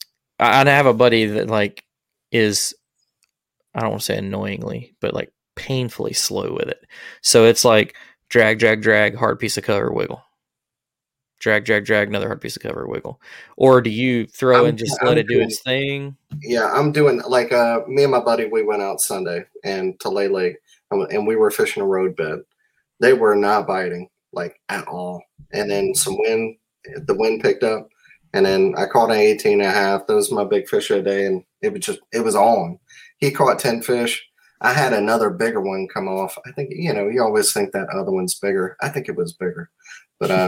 I have a buddy that like is, I don't want to say annoyingly, but like painfully slow with it. So it's like drag, drag, drag, hard piece of cover, wiggle. Drag, drag, drag, another hard piece of cover, wiggle. Or do you throw I'm, and just I'm let it do doing, its thing? Yeah, I'm doing like uh, me and my buddy. We went out Sunday and to Lay Lake, and we were fishing a road bed. They were not biting like at all. And then some wind, the wind picked up, and then I caught an eighteen and a half. That was my big fish of the day, and it was just it was on. He caught ten fish. I had another bigger one come off. I think you know you always think that other one's bigger. I think it was bigger, but um.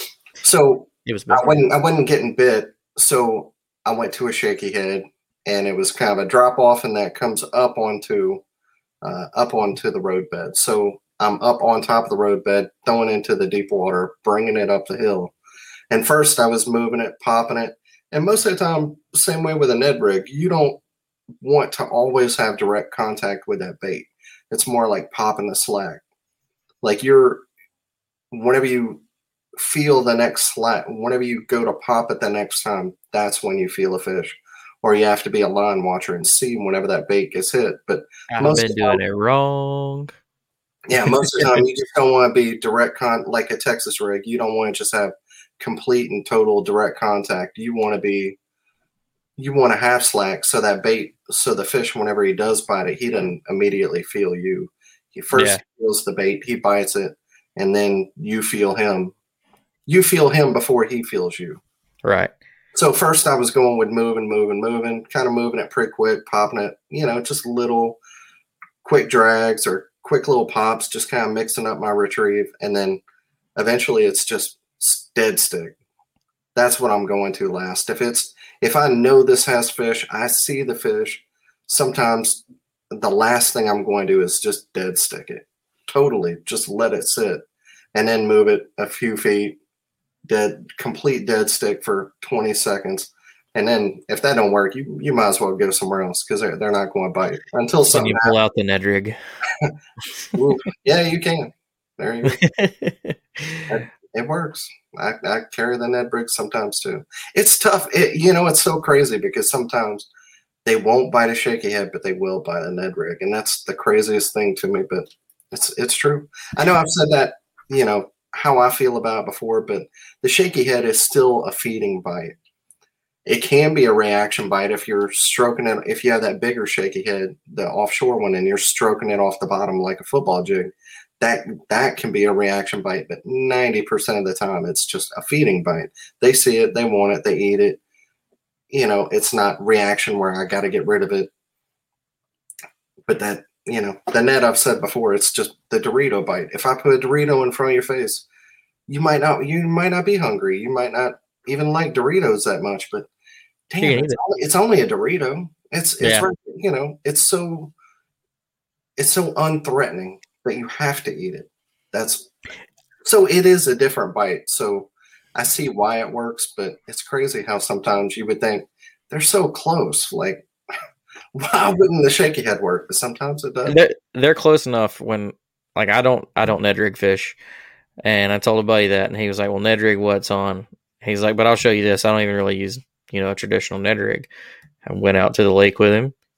So it was I wasn't, I wasn't getting bit. So I went to a shaky head, and it was kind of a drop off, and that comes up onto uh, up onto the roadbed. So I'm up on top of the roadbed, throwing into the deep water, bringing it up the hill. And first I was moving it, popping it. And most of the time, same way with a Ned rig, you don't want to always have direct contact with that bait. It's more like popping the slack. Like you're, whenever you feel the next slack, whenever you go to pop it the next time, that's when you feel a fish. Or you have to be a line watcher and see whenever that bait gets hit. But I've most been of the doing time, it wrong. Yeah, most of the time you just don't want to be direct con like a Texas rig. You don't want to just have complete and total direct contact. You want to be, you want to have slack so that bait, so the fish, whenever he does bite it, he doesn't immediately feel you. He first yeah. feels the bait, he bites it, and then you feel him. You feel him before he feels you. Right. So first I was going with moving, moving, moving, kind of moving it pretty quick, popping it, you know, just little quick drags or quick little pops, just kind of mixing up my retrieve. And then eventually it's just dead stick. That's what I'm going to last. If it's, if I know this has fish, I see the fish, sometimes the last thing I'm going to do is just dead stick it. Totally. Just let it sit and then move it a few feet. Dead, complete dead stick for twenty seconds, and then if that don't work, you you might as well go somewhere else because they're they're not going to bite until something. Can you pull out the Ned rig? Ooh, yeah, you can. There you go. it, it works. I, I carry the Ned rig sometimes too. It's tough. It, you know, it's so crazy because sometimes they won't bite a shaky head, but they will bite a Ned rig, and that's the craziest thing to me. But it's it's true. I know I've said that. You know. How I feel about it before, but the shaky head is still a feeding bite. It can be a reaction bite if you're stroking it. If you have that bigger shaky head, the offshore one, and you're stroking it off the bottom like a football jig, that that can be a reaction bite. But ninety percent of the time, it's just a feeding bite. They see it, they want it, they eat it. You know, it's not reaction where I got to get rid of it. But that, you know, the net I've said before, it's just the Dorito bite. If I put a Dorito in front of your face, you might not you might not be hungry. You might not even like Doritos that much, but damn, it's, it. only, it's only a Dorito. It's it's yeah. right, you know, it's so it's so unthreatening that you have to eat it. That's so it is a different bite. So I see why it works, but it's crazy how sometimes you would think they're so close. Like, why wouldn't the shaky head work? But sometimes it does. They're, they're close enough when, like, I don't, I don't Ned rig fish, and I told a buddy that, and he was like, "Well, Ned rig, what's on?" He's like, "But I'll show you this. I don't even really use, you know, a traditional Ned rig." I went out to the lake with him,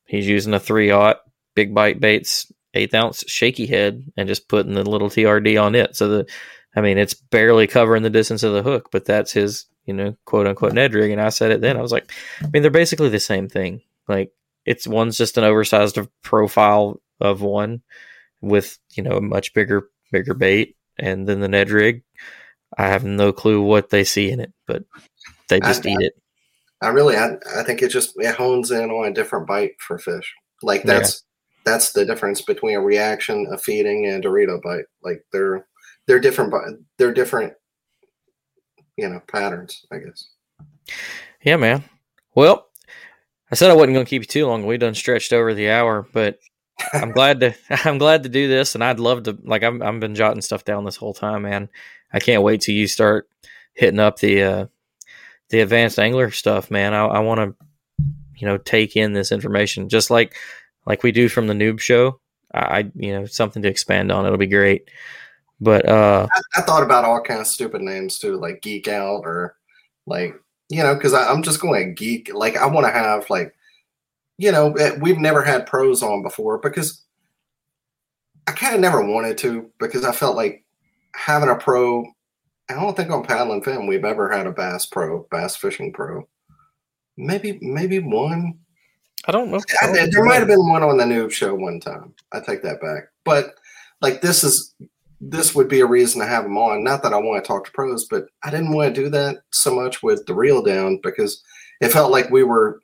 He's using a three-aught Big Bite Baits eighth ounce shaky head and just putting the little T R D on it. So the, I mean, it's barely covering the distance of the hook, but that's his, you know, quote unquote Ned rig. And I said it then. I was like, I mean, they're basically the same thing. Like, it's one's just an oversized profile of one with, you know, a much bigger, bigger bait. And then the Ned rig, I have no clue what they see in it, but they just I, eat it. I really, I, I think it just it hones in on a different bite for fish. Like that's yeah. that's the difference between a reaction, a feeding, and a Dorito bite. Like they're they're different, they're different, you know, patterns, I guess. Yeah, man. Well, I said I wasn't going to keep you too long. We done stretched over the hour, but I'm glad to I'm glad to do this, and I'd love to. Like I've I've been jotting stuff down this whole time, man. I can't wait till you start hitting up the uh, the advanced angler stuff, man. I, I want to, you know, take in this information just like like we do from the Noob Show. I, you know, something to expand on. It'll be great. But uh, I, I thought about all kinds of stupid names too, like Geek Out or like, you know, because I'm just going to geek. Like I want to have like, you know, we've never had pros on before because I kind of never wanted to because I felt like having a pro. I don't think on Paddle and Fin we've ever had a bass pro, bass fishing pro. Maybe, maybe one. I don't know. I, there might have been one on the Noob Show one time. I take that back. But like this is, this would be a reason to have them on. Not that I want to talk to pros, but I didn't want to do that so much with the Reel Down because it felt like we were.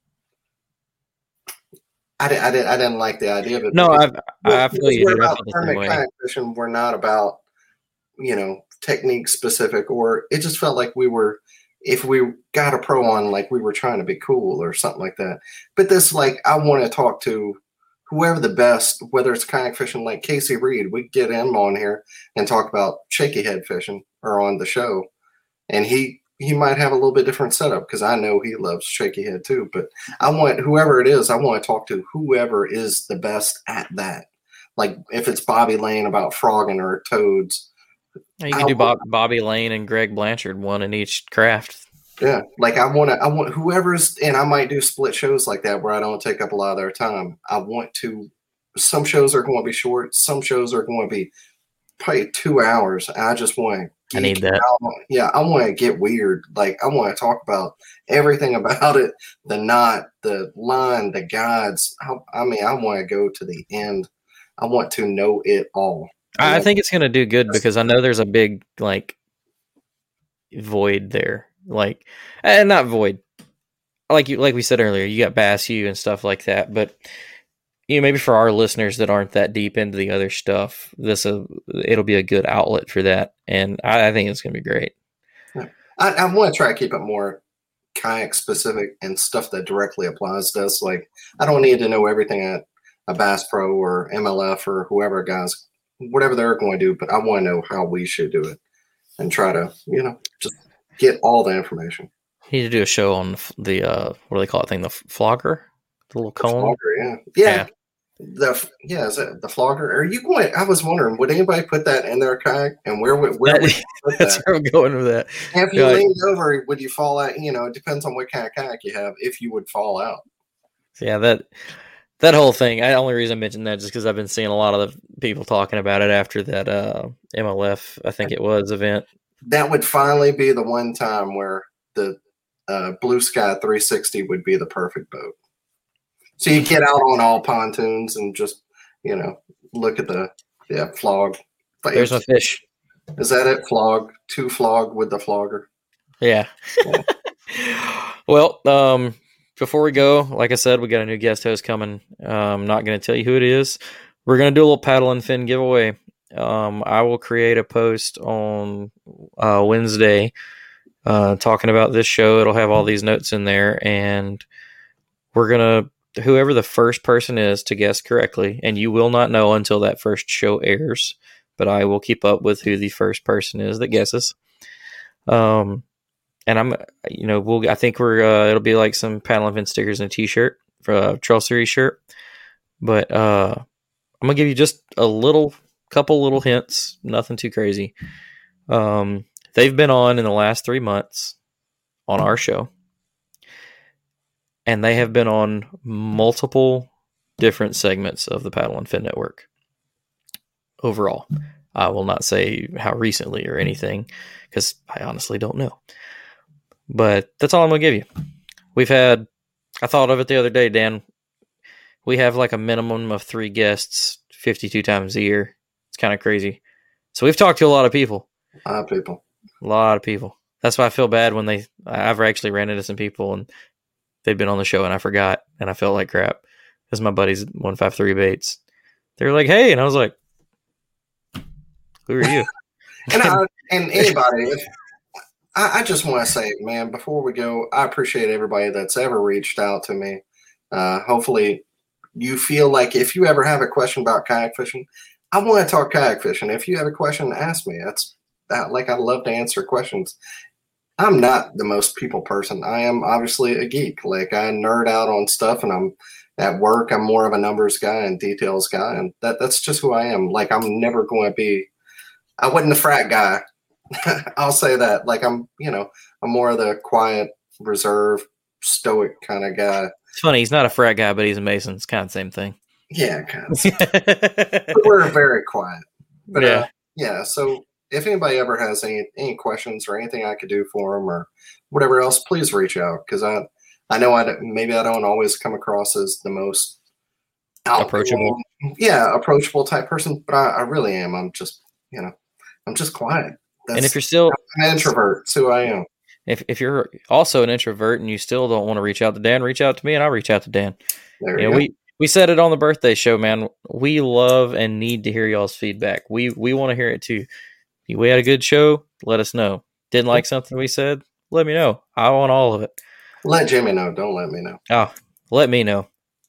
I didn't. I didn't. I didn't like the idea of it. No, I've, I feel you. We're about tournament kayak fishing. We're not about, you know, technique specific, or it just felt like we were. If we got a pro on, like we were trying to be cool or something like that. But this, like, I want to talk to whoever the best, whether it's kayak fishing, like Casey Reed, we get him on here and talk about shaky head fishing or on the show. And he, he might have a little bit different setup because I know he loves shaky head too. But I want whoever it is, I want to talk to whoever is the best at that. Like if it's Bobby Lane about frogging or toads. You can do Bob, Bobby Lane and Greg Blanchard, one in each craft. Yeah, like I want to, I want whoever's, and I might do split shows like that where I don't take up a lot of their time. I want to. Some shows are going to be short. Some shows are going to be probably two hours. I just want to. I need that. Out. Yeah, I want to get weird. Like I want to talk about everything about it, the knot, the line, the guides. I, I mean, I want to go to the end. I want to know it all. I think it's going to do good because I know there's a big like void there, like, and not void, like you, like we said earlier, you got Bass Hugh and stuff like that. But you know, maybe for our listeners that aren't that deep into the other stuff, this uh, it'll be a good outlet for that, and I, I think it's going to be great. Yeah. I, I want to try to keep it more kayak specific and stuff that directly applies to us. Like, I don't need to know everything at a Bass Pro or M L F or whoever guys. Whatever they're going to do, but I want to know how we should do it and try to, you know, just get all the information. You need to do a show on the, uh, what do they call it thing? The flogger? The little cone? The flogger, yeah. yeah. Yeah. The, yeah, is it the flogger? Are you going, I was wondering, would anybody put that in their kayak and where would, where would you put That's that? where I'm going with that. And if you yeah, leaned over, would you fall out? You know, it depends on what kind of kayak you have, if you would fall out. Yeah, that, That whole thing, the only reason I mentioned that is because I've been seeing a lot of the people talking about it after that uh, M L F, I think it was, event. That would finally be the one time where the uh, Blue Sky three sixty would be the perfect boat. So you get out on all pontoons and just, you know, look at the yeah flog. There's my fish. Is that it? Flog, two flog with the flogger. Yeah. yeah. Well, um, before we go, like I said, we got a new guest host coming. Um, I'm not going to tell you who it is. We're going to do a little Paddle and Fin giveaway. Um, I will create a post on uh, Wednesday uh, talking about this show. It'll have all these notes in there, and we're going to, whoever the first person is to guess correctly, and you will not know until that first show airs, but I will keep up with who the first person is that guesses. Um, And I'm, you know, we'll. I think we're. Uh, it'll be like some Paddle and Fin stickers and a T-shirt for a Trail Series shirt. But uh, I'm gonna give you just a little, couple little hints. Nothing too crazy. Um, they've been on in the last three months on our show. and they have been on multiple different segments of the Paddle and Fin Network. Overall, I will not say how recently or anything because I honestly don't know. But that's all I'm gonna give you. We've had. I thought of it the other day, Dan. We have like a minimum of three guests fifty-two times a year. It's kind of crazy. So we've talked to a lot of people. A lot of people. A lot of people. That's why I feel bad when they, I've actually ran into some people and they've been on the show and I forgot and I felt like crap. Because my buddies, one five three Baits, they were like, hey, and I was like, who are you? and, I, and anybody, if, I, I just want to say, man, before we go, I appreciate everybody that's ever reached out to me. Uh, hopefully you feel like if you ever have a question about kayak fishing, I want to talk kayak fishing. If you have a question, ask me. That's that, like, I love to answer questions. I'm not the most people person. I am obviously a geek. Like, I nerd out on stuff, and I'm at work. I'm more of a numbers guy and details guy, and that that's just who I am. Like, I'm never going to be. I wasn't the frat guy. I'll say that. Like, I'm, you know, I'm more of the quiet, reserved, stoic kind of guy. It's funny. He's not a frat guy, but he's a Mason. It's kind of the same thing. Yeah, kind of. We're very quiet. But, yeah. Uh, yeah. So if anybody ever has any, any questions or anything I could do for them or whatever else, please reach out. Because I, I know I maybe I don't always come across as the most approachable. Yeah, approachable type person, but I, I really am. I'm just, you know, I'm just quiet. That's, and if you're still I'm an introvert, that's who I am. If if you're also an introvert and you still don't want to reach out to Dan, reach out to me and I'll reach out to Dan. There you you know, go. we we said it on the birthday show, man. We love and need to hear y'all's feedback. We we want to hear it too. If we had a good show, let us know. Didn't like something we said, let me know. I want all of it. Let Jimmy know. Don't let me know. Oh, let me know.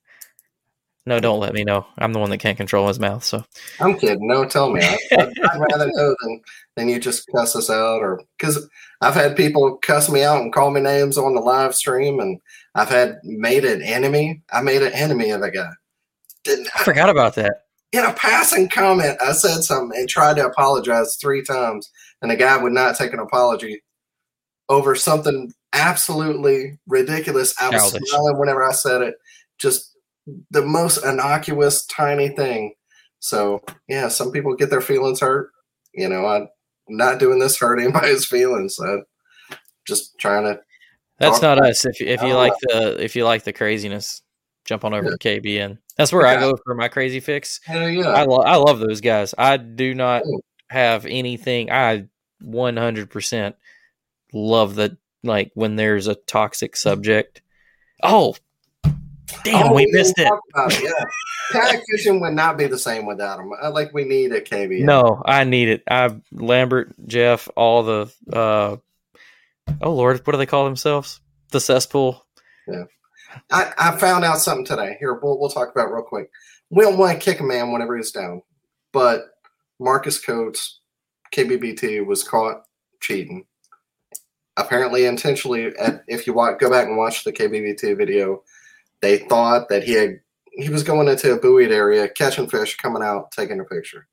No, don't let me know. I'm the one that can't control his mouth. So I'm kidding. No, tell me. I, I'd, I'd rather know than, than you just cuss us out, or because I've had people cuss me out and call me names on the live stream, and I've had made an enemy. I made an enemy of a guy. Didn't I forgot about that. In a passing comment, I said something and tried to apologize three times, and the guy would not take an apology over something absolutely ridiculous. I was Childish. smiling whenever I said it. Just the most innocuous, tiny thing. So, yeah, some people get their feelings hurt. You know, I'm not doing this to hurt anybody's feelings. I'm just trying to. That's not about, us. If if you like the if you like the craziness, jump on over yeah. to K B N. That's where yeah. I go for my crazy fix. Hell yeah. I lo- I love those guys. I do not oh. have anything. I one hundred percent love that. Like when there's a toxic subject. Oh. Damn, oh, we, we missed it. it. Yeah. Kayak fishing would not be the same without them. I, like, we need a K B N. No, I need it. I Lambert, Jeff, all the uh, oh Lord, what do they call themselves? The cesspool. Yeah, I, I found out something today. Here, we'll we'll talk about it real quick. We don't want to kick a man whenever he's down, but Marcus Coates, K B B T, was caught cheating. Apparently, intentionally. At, if you watch, go back and watch the K B B T video. They thought that he had he was going into a buoyed area, catching fish, coming out, taking a picture.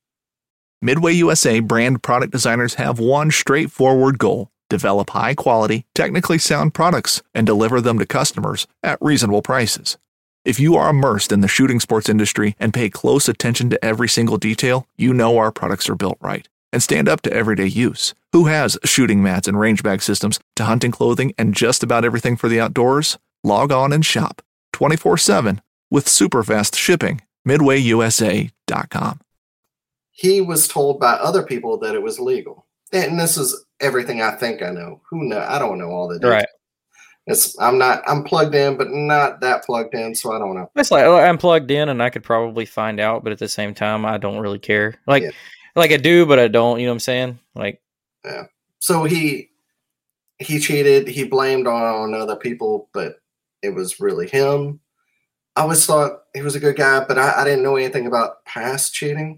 Midway U S A brand product designers have one straightforward goal: develop high-quality, technically sound products and deliver them to customers at reasonable prices. If you are immersed in the shooting sports industry and pay close attention to every single detail, you know our products are built right and stand up to everyday use. Who has shooting mats and range bag systems to hunting clothing and just about everything for the outdoors? Log on and shop twenty-four seven with super fast shipping. midway u s a dot com. He was told by other people that it was legal. And this is everything I think I know. Who know? I don't know all the details. Right. It's I'm not I'm plugged in, but not that plugged in, so I don't know. It's like I'm plugged in and I could probably find out, but at the same time I don't really care. Like yeah. like I do, but I don't, you know what I'm saying? Like yeah. So he he cheated, he blamed on, on other people, but it was really him. I always thought he was a good guy, but I, I didn't know anything about past cheating.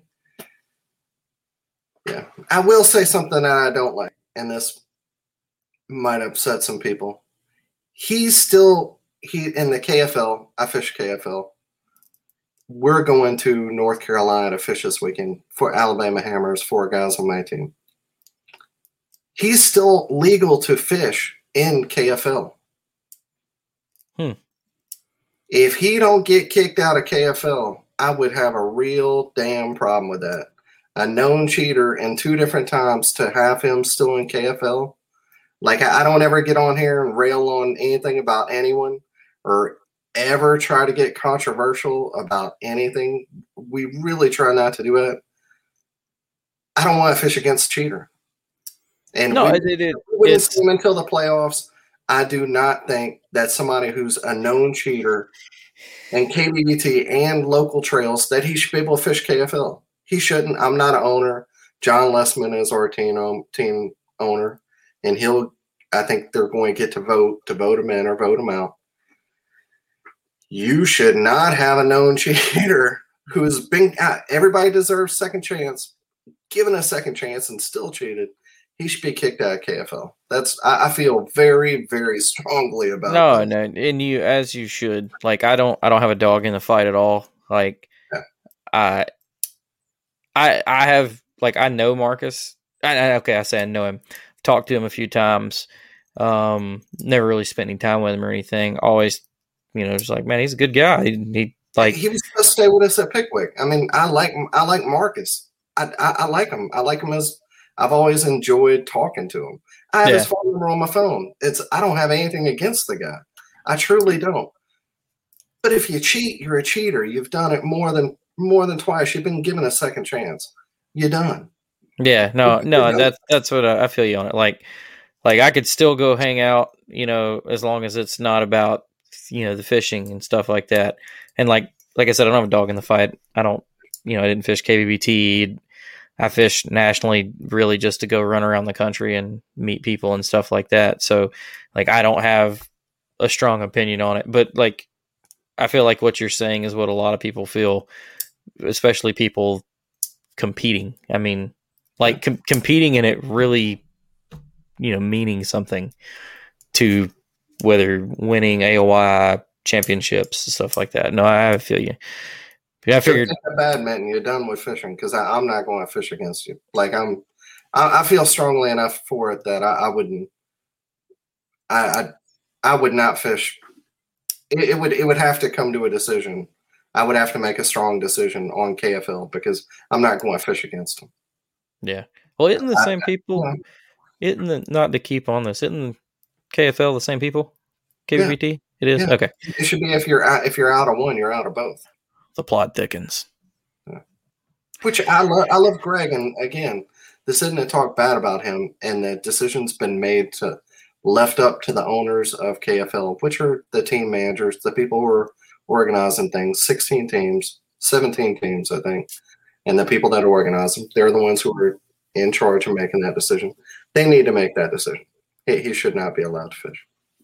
Yeah. I will say something that I don't like, and this might upset some people. He's still he in the K F L. I fish K F L. We're going to North Carolina to fish this weekend for Alabama Hammers, four guys on my team. He's still legal to fish in K F L. Hmm. If he don't get kicked out of K F L, I would have a real damn problem with that. A known cheater and two different times to have him still in K F L. Like, I don't ever get on here and rail on anything about anyone or ever try to get controversial about anything. We really try not to do it. I don't want to fish against a cheater. And no, we, it, it, we it's didn't until the playoffs. I do not think that somebody who's a known cheater and K B B T and local trails that he should be able to fish K F L. He shouldn't. I'm not an owner. John Lessman is our team, team owner, and he'll. I think they're going to get to vote to vote him in or vote him out. You should not have a known cheater who has been. Everybody deserves second chance. Given a second chance and still cheated, he should be kicked out of K F L. That's I, I feel very, very strongly about. No, that. no, and you as you should. Like I don't, I don't have a dog in the fight at all. Like Yeah. I, I, I have like I know Marcus. I, I, okay, I say I know him. Talked to him a few times. Um, never really spent any time with him or anything. Always, you know, just like man, he's a good guy. He, he like he was supposed to stay with us at Pickwick. I mean, I like I like Marcus. I, I, I like him. I like him as I've always enjoyed talking to him. I have Yeah. his phone number on my phone. It's I don't have anything against the guy. I truly don't. But if you cheat, you're a cheater. You've done it more than more than twice. You've been given a second chance. You're done. Yeah, no, no, that's that's what I, I feel you on it. Like, like I could still go hang out, you know, as long as it's not about, you know, the fishing and stuff like that. And like, like I said, I don't have a dog in the fight. I don't, you know, I didn't fish K B B T. I fish nationally, really just to go run around the country and meet people and stuff like that. So, like, I don't have a strong opinion on it. But like, I feel like what you're saying is what a lot of people feel, especially people competing. I mean. Like com- competing in it really, you know, meaning something to whether winning A O I championships and stuff like that. No, I feel you. Yeah, I figured. If you're badminton, you're done with fishing because I'm not going to fish against you. Like I'm, I, I feel strongly enough for it that I, I wouldn't. I, I I would not fish. It, it would it would have to come to a decision. I would have to make a strong decision on K F L because I'm not going to fish against them. Yeah. Well, isn't the same I, people? I, Isn't the, not to keep on this? Isn't K F L the same people? K B B T? Yeah. It is? Yeah. Okay. It should be if you're out, if you're out of one, you're out of both. The plot thickens. Yeah. Which I love. I love Greg, and again, this isn't to talk bad about him. And the decision's been made to left up to the owners of K F L, which are the team managers, the people who are organizing things. sixteen teams, seventeen teams, I think. And the people that organize them, they're the ones who are in charge of making that decision. They need to make that decision. He, he should not be allowed to fish.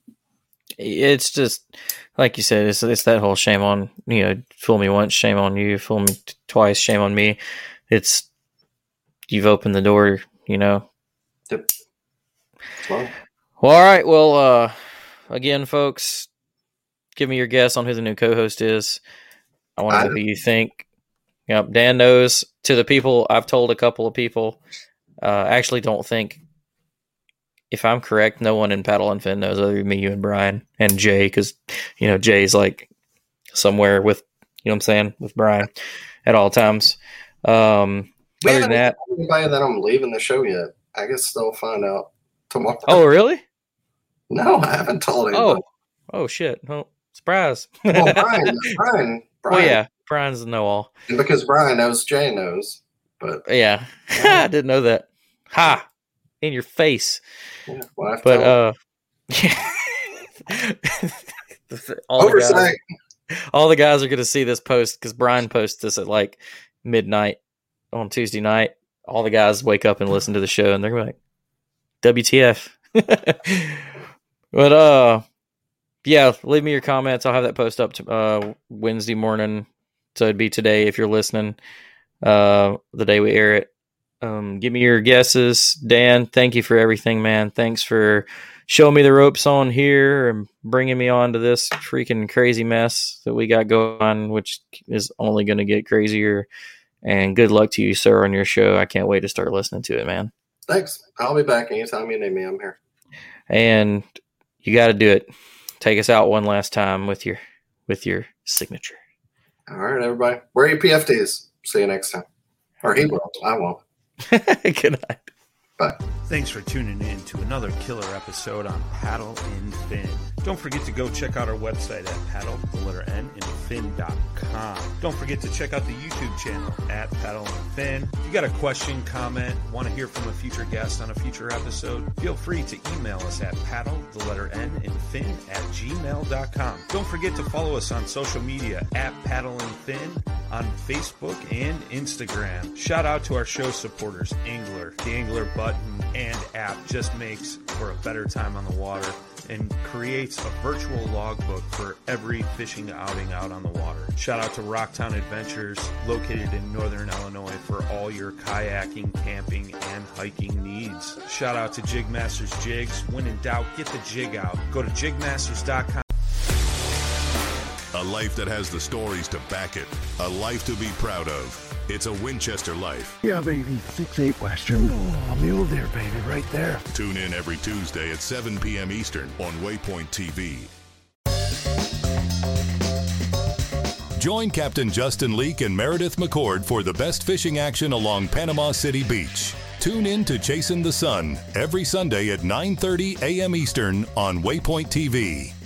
It's just, like you said, it's, it's that whole shame on, you know, fool me once, shame on you, fool me t- twice, shame on me. It's, you've opened the door, you know. Yep. Well, well all right. Well, uh, again, folks, give me your guess on who the new co-host is. I want to know who you think. Yep, Dan knows. To the people, I've told a couple of people, uh, actually don't think, if I'm correct, no one in Paddle and Fin knows other than me, you, and Brian, and Jay, because, you know, Jay's like somewhere with, you know what I'm saying, with Brian at all times. Um, we other haven't than that, told anybody that I'm leaving the show yet. I guess they'll find out tomorrow. Oh, really? No, I haven't told anybody. Oh, oh shit. Oh, surprise. Well, Brian, Brian, Brian. Well, yeah, Brian's the know-all. And because Brian knows, Jay knows. But yeah, I didn't know that. Ha! In your face. Yeah, well, but uh, yeah. all Oversight. The guys, all the guys are going to see this post because Brian posts this at like midnight on Tuesday night. All the guys wake up and listen to the show, and they're gonna be like, "W T F?" But uh, yeah, leave me your comments. I'll have that post up to uh Wednesday morning, so it'd be today if you're listening. Uh, the day we air it. Um, give me your guesses. Dan, thank you for everything, man. Thanks for showing me the ropes on here and bringing me on to this freaking crazy mess that we got going on, which is only going to get crazier. And good luck to you, sir, on your show. I can't wait to start listening to it, man. Thanks. I'll be back anytime you need me. I'm here. And you got to do it. Take us out one last time with your with your signature. All right, everybody. Wear your P F Ds. See you next time. Or he will. I won't. Good night. Bye. Thanks for tuning in to another killer episode on Paddle and Fin. Don't forget to go check out our website at paddle, the letter N, and fin dot com. Don't forget to check out the YouTube channel at Paddle and Fin. If you got a question, comment, want to hear from a future guest on a future episode, feel free to email us at paddle, the letter N, and fin at gmail dot com. Don't forget to follow us on social media at Paddle and Fin on Facebook and Instagram. Shout out to our show supporters, Angler. The Angler button and app just makes for a better time on the water and creates a virtual logbook for every fishing outing out on the water. Shout out to Rocktown Adventures, located in northern Illinois, for all your kayaking, camping, and hiking needs. Shout out to Jigmasters Jigs. When in doubt, get the jig out. Go to jig masters dot com. A life that has the stories to back it. A life to be proud of. It's a Winchester life. Yeah, baby. six eight Western. Oh, mule deer, baby, right there. Tune in every Tuesday at seven p.m. Eastern on Waypoint T V. Join Captain Justin Leake and Meredith McCord for the best fishing action along Panama City Beach. Tune in to Chasing the Sun every Sunday at nine thirty a.m. Eastern on Waypoint T V.